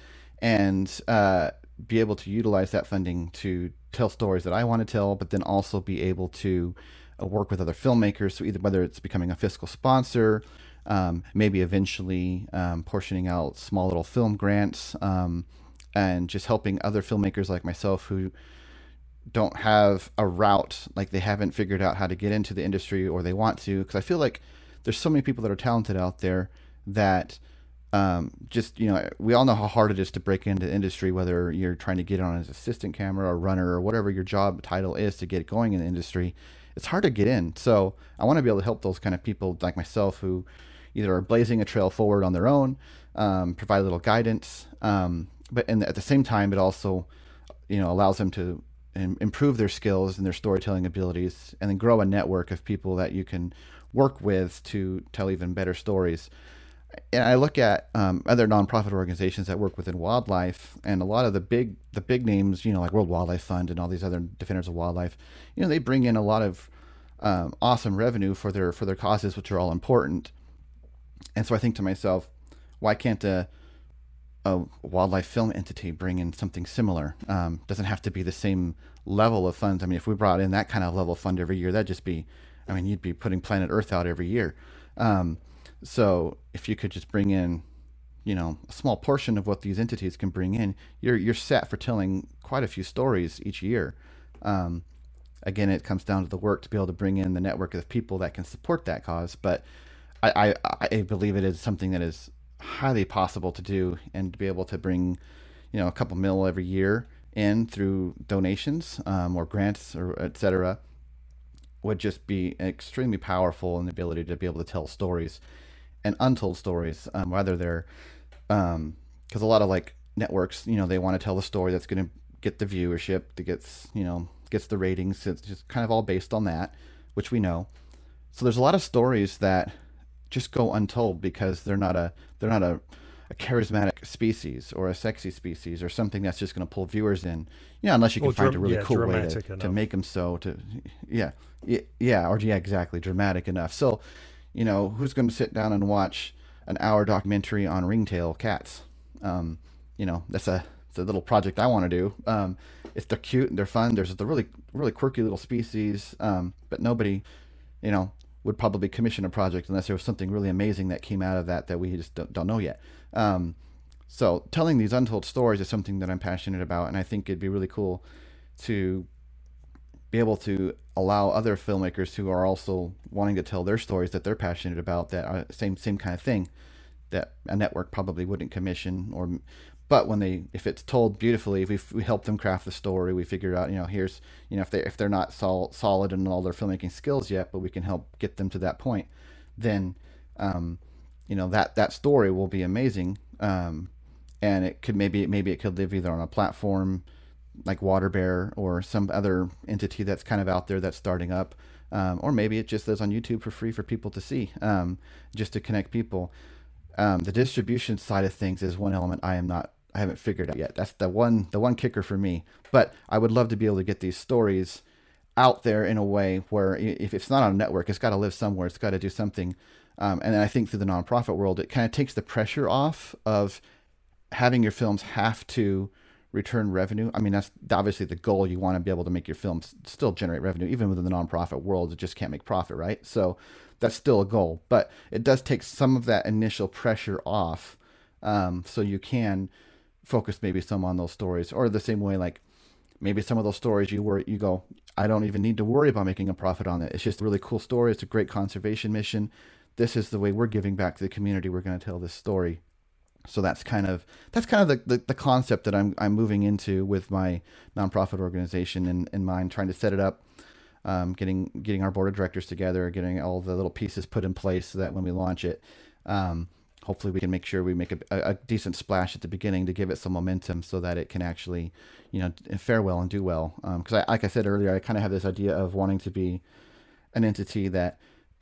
and uh, be able to utilize that funding to tell stories that I want to tell, but then also be able to work with other filmmakers. So either whether it's becoming a fiscal sponsor, um, maybe eventually um, portioning out small little film grants, um, and just helping other filmmakers like myself who don't have a route, like they haven't figured out how to get into the industry or they want to. Because I feel like there's so many people that are talented out there that um, just, you know, we all know how hard it is to break into the industry, whether you're trying to get on as assistant camera or runner or whatever your job title is to get going in the industry. It's hard to get in. So I want to be able to help those kind of people like myself who either are blazing a trail forward on their own, um, provide a little guidance, um, but and at the same time, it also, you know, allows them to im- improve their skills and their storytelling abilities, and then grow a network of people that you can work with to tell even better stories. And I look at um, other nonprofit organizations that work within wildlife, and a lot of the big the big names, you know, like World Wildlife Fund and all these other defenders of wildlife, you know, they bring in a lot of um, awesome revenue for their for their causes, which are all important. And so I think to myself, why can't a, a wildlife film entity bring in something similar? Um, doesn't have to be the same level of funds. I mean, if we brought in that kind of level of fund every year, that'd just be, I mean, you'd be putting Planet Earth out every year. Um, So if you could just bring in, you know, a small portion of what these entities can bring in, you're you're set for telling quite a few stories each year. Um, again, it comes down to the work to be able to bring in the network of people that can support that cause. But I, I, I believe it is something that is highly possible to do, and to be able to bring, you know, a couple mil every year in through donations um, or grants or et cetera would just be extremely powerful in the ability to be able to tell stories. And untold stories, um, whether they're, um, because a lot of like networks, you know, they want to tell a story that's going to get the viewership, that gets, you know, gets the ratings. It's just kind of all based on that, which we know. So there's a lot of stories that just go untold because they're not a they're not a, a charismatic species or a sexy species or something that's just going to pull viewers in. You know, unless you can or find dra- a really yeah, cool way to, to make them so to, yeah, yeah, or yeah, exactly, dramatic enough. So, you know, who's going to sit down and watch an hour documentary on ringtail cats? Um, you know, that's a, it's a little project I want to do. Um, if they're cute and they're fun, there's the really, really quirky little species. Um, but nobody, you know, would probably commission a project unless there was something really amazing that came out of that that we just don't, don't know yet. Um, So telling these untold stories is something that I'm passionate about, and I think it'd be really cool to be able to allow other filmmakers who are also wanting to tell their stories that they're passionate about, that are same same kind of thing, that a network probably wouldn't commission. Or but when they, if it's told beautifully, if we, we help them craft the story, we figure out, you know, here's, you know, if they if they're not sol- solid in all their filmmaking skills yet, but we can help get them to that point, then um, you know, that that story will be amazing. Um, and it could maybe maybe it could live either on a platform like WaterBear or some other entity that's kind of out there that's starting up, um, or maybe it just lives on YouTube for free for people to see, um, just to connect people. Um, the distribution side of things is one element I am not I haven't figured out yet. That's the one the one kicker for me. But I would love to be able to get these stories out there in a way where if it's not on a network, it's got to live somewhere. It's got to do something. Um, and I think through the nonprofit world, it kind of takes the pressure off of having your films have to return revenue. I mean, that's obviously the goal. You want to be able to make your films still generate revenue, even within the nonprofit world. It just can't make profit, right? So that's still a goal, but it does take some of that initial pressure off, um, so you can focus maybe some on those stories. Or the same way, like maybe some of those stories you worry, you go, I don't even need to worry about making a profit on it. It's just a really cool story. It's a great conservation mission. This is the way we're giving back to the community. We're going to tell this story. So that's kind of that's kind of the, the, the concept that I'm I'm moving into with my nonprofit organization in, in mind, trying to set it up, um, getting getting our board of directors together, getting all the little pieces put in place so that when we launch it, um, hopefully we can make sure we make a, a decent splash at the beginning to give it some momentum so that it can actually, you know, fare well and do well. Because um, I, like I said earlier, I kind of have this idea of wanting to be an entity that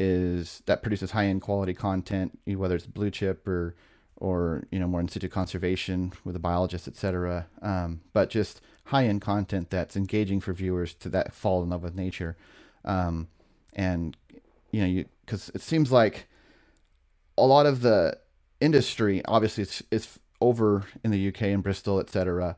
is that produces high end quality content, whether it's blue chip or or, you know, more in situ conservation with a biologist, et cetera. Um, but just high-end content that's engaging for viewers to that fall in love with nature. Um, and, you know, you, cause it seems like a lot of the industry, obviously it's, it's over in the U K and Bristol, et cetera.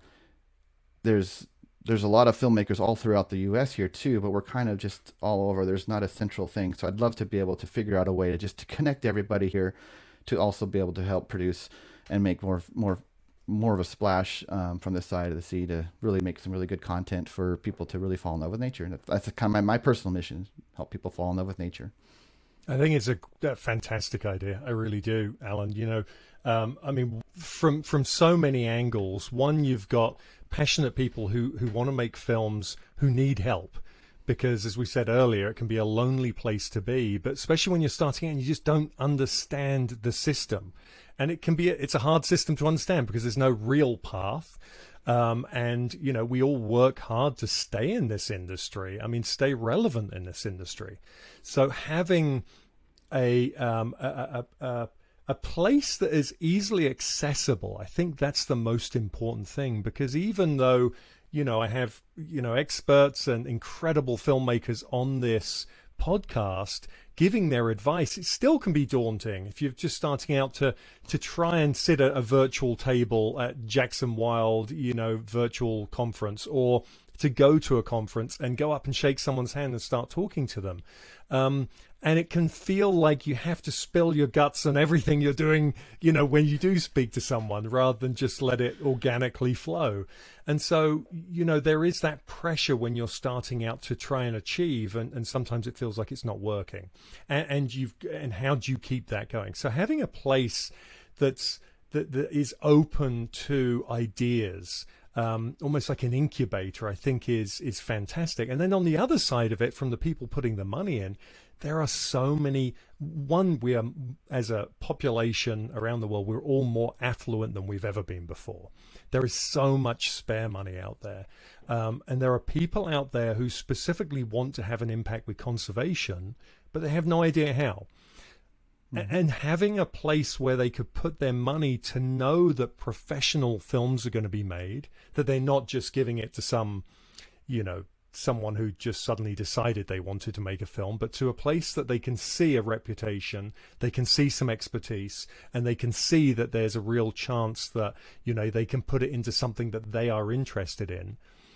There's, there's a lot of filmmakers all throughout the U S here too, but we're kind of just all over. There's not a central thing. So I'd love to be able to figure out a way to just to connect everybody here, to also be able to help produce and make more more more of a splash um, from this side of the sea, to really make some really good content for people to really fall in love with nature. And that's kind of my, my personal mission, help people fall in love with nature. I think it's a, a fantastic idea. I really do, Alan. You know, um, I mean, from from so many angles. One, you've got passionate people who, who want to make films who need help. Because, as we said earlier, it can be a lonely place to be, but especially when you're starting out and you just don't understand the system. And it can be, it's a hard system to understand because there's no real path. Um, and, you know, we all work hard to stay in this industry. I mean, stay relevant in this industry. So having a, um, a, a, a, a place that is easily accessible, I think that's the most important thing. Because even though, you know, I have, you know, experts and incredible filmmakers on this podcast giving their advice, it still can be daunting if you're just starting out to to try and sit at a virtual table at Jackson Wild, you know, virtual conference, or to go to a conference and go up and shake someone's hand and start talking to them. Um, and it can feel like you have to spill your guts on everything you're doing, you know, when you do speak to someone, rather than just let it organically flow. And so, you know, there is that pressure when you're starting out to try and achieve, and, and sometimes it feels like it's not working. And, and you've, and how do you keep that going? So having a place that's, that, that is open to ideas, Um, almost like an incubator, I think is is fantastic. And then on the other side of it, from the people putting the money in, there are so many. One, we are, as a population around the world, we're all more affluent than we've ever been before. There is so much spare money out there. Um, and there are people out there who specifically want to have an impact with conservation, but they have no idea how. Mm-hmm. And having a place where they could put their money to know that professional films are going to be made, that they're not just giving it to some, you know, someone who just suddenly decided they wanted to make a film, but to a place that they can see a reputation, they can see some expertise, and they can see that there's a real chance that, you know, they can put it into something that they are interested in.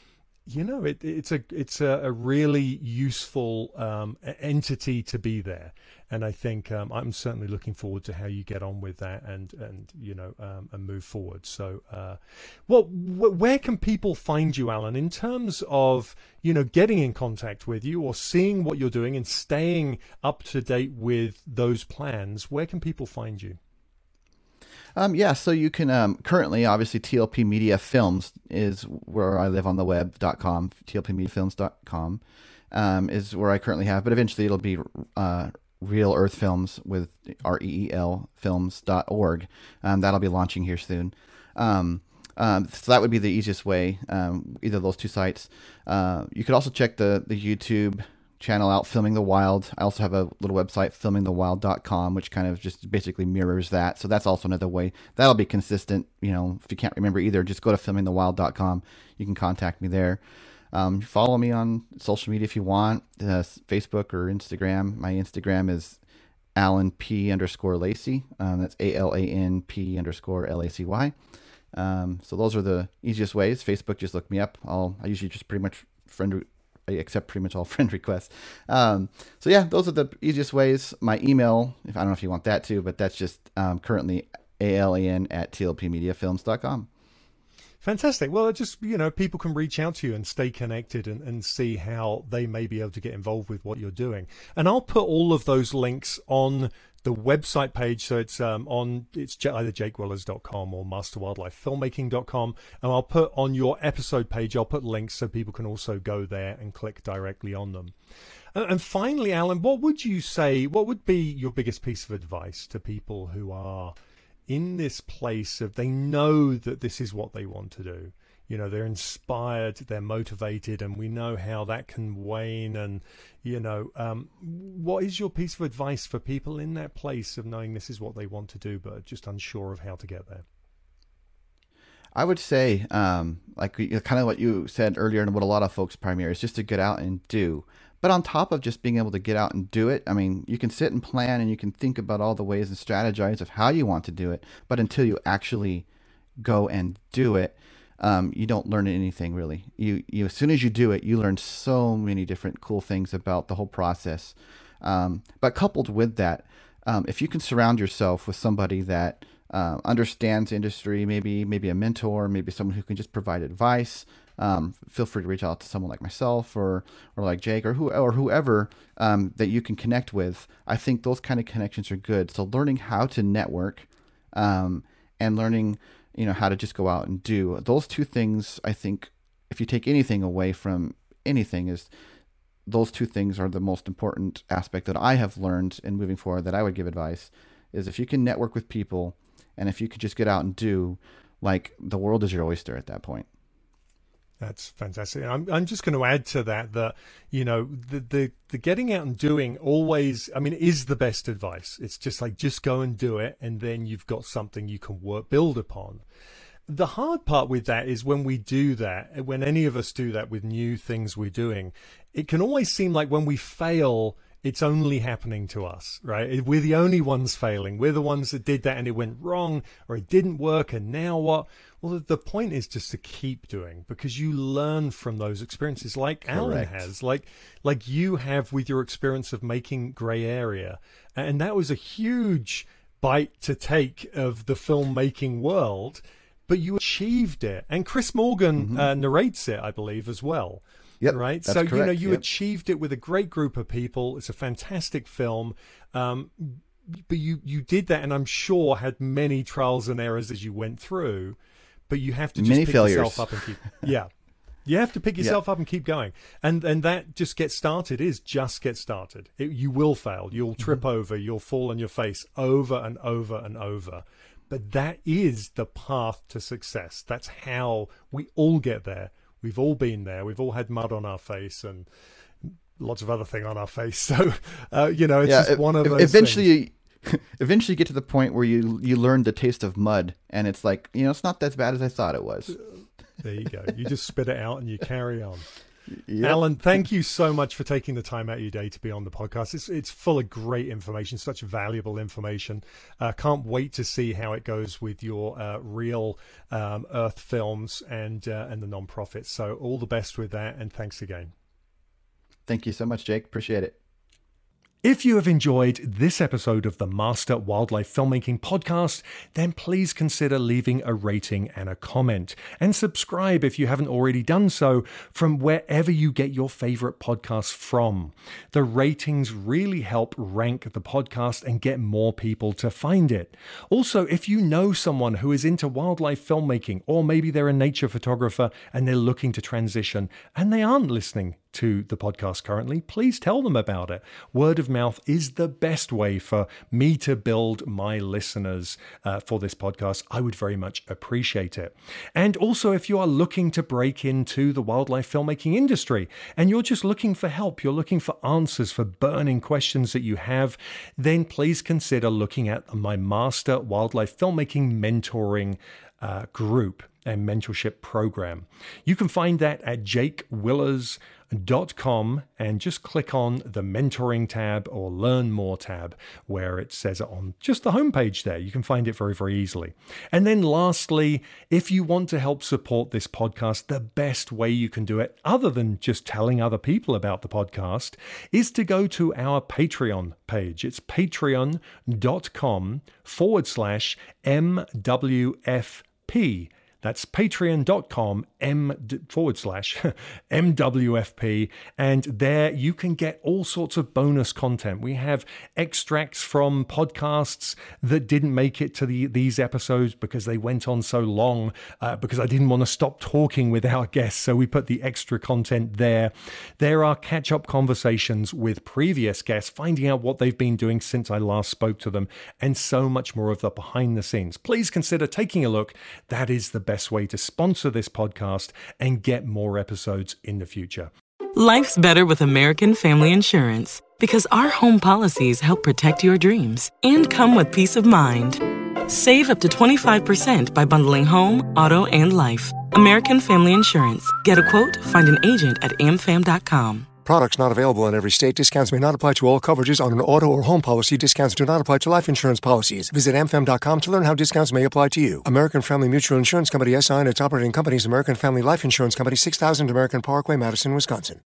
you know, it, it's a it's a, a really useful um, entity to be there, and I think um, I'm certainly looking forward to how you get on with that and and you know um, and move forward. So, uh, well, wh- where can people find you, Alan, in terms of you know getting in contact with you or seeing what you're doing and staying up to date with those plans? Where can people find you? Um, yeah, so you can um, currently, obviously, T L P Media Films is where I live on the web dot com. T L P media films dot com um, is where I currently have, but eventually it'll be uh, Real Earth Films with R E E L films dot org. Um, that'll be launching here soon. Um, um, so that would be the easiest way, um, either of those two sites. Uh, you could also check the, the YouTube channel out, Filming the Wild. I also have a little website, filming the wild dot com, which kind of just basically mirrors that. So that's also another way. That'll be consistent. You know, if you can't remember either, just go to filming the wild dot com. You can contact me there. Um, follow me on social media if you want, uh, Facebook or Instagram. My Instagram is Alan P underscore Lacy. Um, that's A L A N P underscore L A C Y. Um, so those are the easiest ways. Facebook, just look me up. I'll, I usually just pretty much friend I accept pretty much all friend requests. Um, so yeah, those are the easiest ways. My email, if I don't know if you want that too, but that's just um, currently A L A N at T L P media films dot com. Fantastic. Well, it just, you know, people can reach out to you and stay connected and, and see how they may be able to get involved with what you're doing. And I'll put all of those links on the website page. So it's um, on, it's either jake wellers dot com or master wildlife filmmaking dot com. And I'll put on your episode page, I'll put links so people can also go there and click directly on them. And finally, Alan, what would you say, what would be your biggest piece of advice to people who are in this place of they know that this is what they want to do? You know, they're inspired, they're motivated, and we know how that can wane. And, you know, um, what is your piece of advice for people in that place of knowing this is what they want to do, but just unsure of how to get there? I would say, um, like you know, kind of what you said earlier, and what a lot of folks primary is just to get out and do. But on top of just being able to get out and do it, I mean, you can sit and plan and you can think about all the ways and strategize of how you want to do it. But until you actually go and do it, um, you don't learn anything really. You, you, as soon as you do it, you learn so many different cool things about the whole process. Um, but coupled with that, um, if you can surround yourself with somebody that uh, understands the industry, maybe maybe a mentor, maybe someone who can just provide advice. Um, feel free to reach out to someone like myself or or like Jake or who or whoever um, that you can connect with. I think those kind of connections are good. So learning how to network um, and learning, you know, how to just go out and do those two things. I think if you take anything away from anything, is those two things are the most important aspect that I have learned in moving forward. That I would give advice is if you can network with people and if you could just get out and do, like the world is your oyster at that point. That's fantastic. I'm I'm just going to add to that that, you know, the, the the getting out and doing always, I mean, is the best advice. It's just like, just go and do it, and then you've got something you can work build upon. The hard part with that is when we do that, when any of us do that with new things we're doing, it can always seem like when we fail, it's only happening to us, right? We're the only ones failing. We're the ones that did that and it went wrong or it didn't work, and now what? Well, the point is just to keep doing, because you learn from those experiences like Correct. Alan has, like like you have with your experience of making Grey Area. And that was a huge bite to take of the filmmaking world, but you achieved it. And Chris Morgan mm-hmm. uh, narrates it, I believe, as well. Yep, right. That's so, correct. you know, you yep. achieved it with a great group of people. It's a fantastic film. Um, but you, you did that, and I'm sure had many trials and errors as you went through, but you have to just many pick failures. yourself up and keep, yeah, you have to pick yourself yeah. up and keep going. And, and that just get started is just get started. It, you will fail. You'll trip mm-hmm. over, you'll fall on your face over and over and over. But that is the path to success. That's how we all get there. We've all been there. We've all had mud on our face and lots of other thing on our face. So, uh, you know, it's yeah, just one of those eventually, things. Eventually you get to the point where you, you learn the taste of mud, and it's like, you know, it's not as bad as I thought it was. There you go. You just spit it out and you carry on. Yep. Alan, thank you so much for taking the time out of your day to be on the podcast. It's it's full of great information, such valuable information. Uh, can't wait to see how it goes with your uh, real um, Earth films and uh, and the nonprofits. So all the best with that, and thanks again. Thank you so much, Jake. Appreciate it. If you have enjoyed this episode of the Master Wildlife Filmmaking Podcast, then please consider leaving a rating and a comment. And subscribe if you haven't already done so from wherever you get your favorite podcasts from. The ratings really help rank the podcast and get more people to find it. Also, if you know someone who is into wildlife filmmaking, or maybe they're a nature photographer and they're looking to transition and they aren't listening to the podcast currently, please tell them about it. Word of mouth is the best way for me to build my listeners uh, for this podcast. I would very much appreciate it. And also, if you are looking to break into the wildlife filmmaking industry and you're just looking for help, you're looking for answers for burning questions that you have, then please consider looking at my Master Wildlife Filmmaking Mentoring uh, group and mentorship program. You can find that at jake willers dot com and just click on the mentoring tab or learn more tab where it says it on just the homepage there. You can find it very, very easily. And then lastly, if you want to help support this podcast, the best way you can do it, other than just telling other people about the podcast, is to go to our Patreon page. It's patreon.com forward slash MWFP. That's patreon.com M forward slash MWFP. And there you can get all sorts of bonus content. We have extracts from podcasts that didn't make it to the, these episodes because they went on so long, uh, because I didn't want to stop talking with our guests. So we put the extra content there. There are catch-up conversations with previous guests, finding out what they've been doing since I last spoke to them, and so much more of the behind the scenes. Please consider taking a look. That is the best way to sponsor this podcast and get more episodes in the future. Life's better with American Family Insurance because our home policies help protect your dreams and come with peace of mind. Save up to twenty-five percent by bundling home, auto, and life. American Family Insurance. Get a quote, find an agent at a m fam dot com. Products not available in every state. Discounts may not apply to all coverages on an auto or home policy. Discounts do not apply to life insurance policies. Visit a m fam dot com to learn how discounts may apply to you. American Family Mutual Insurance Company, S I and its operating companies, American Family Life Insurance Company, six thousand American Parkway, Madison, Wisconsin.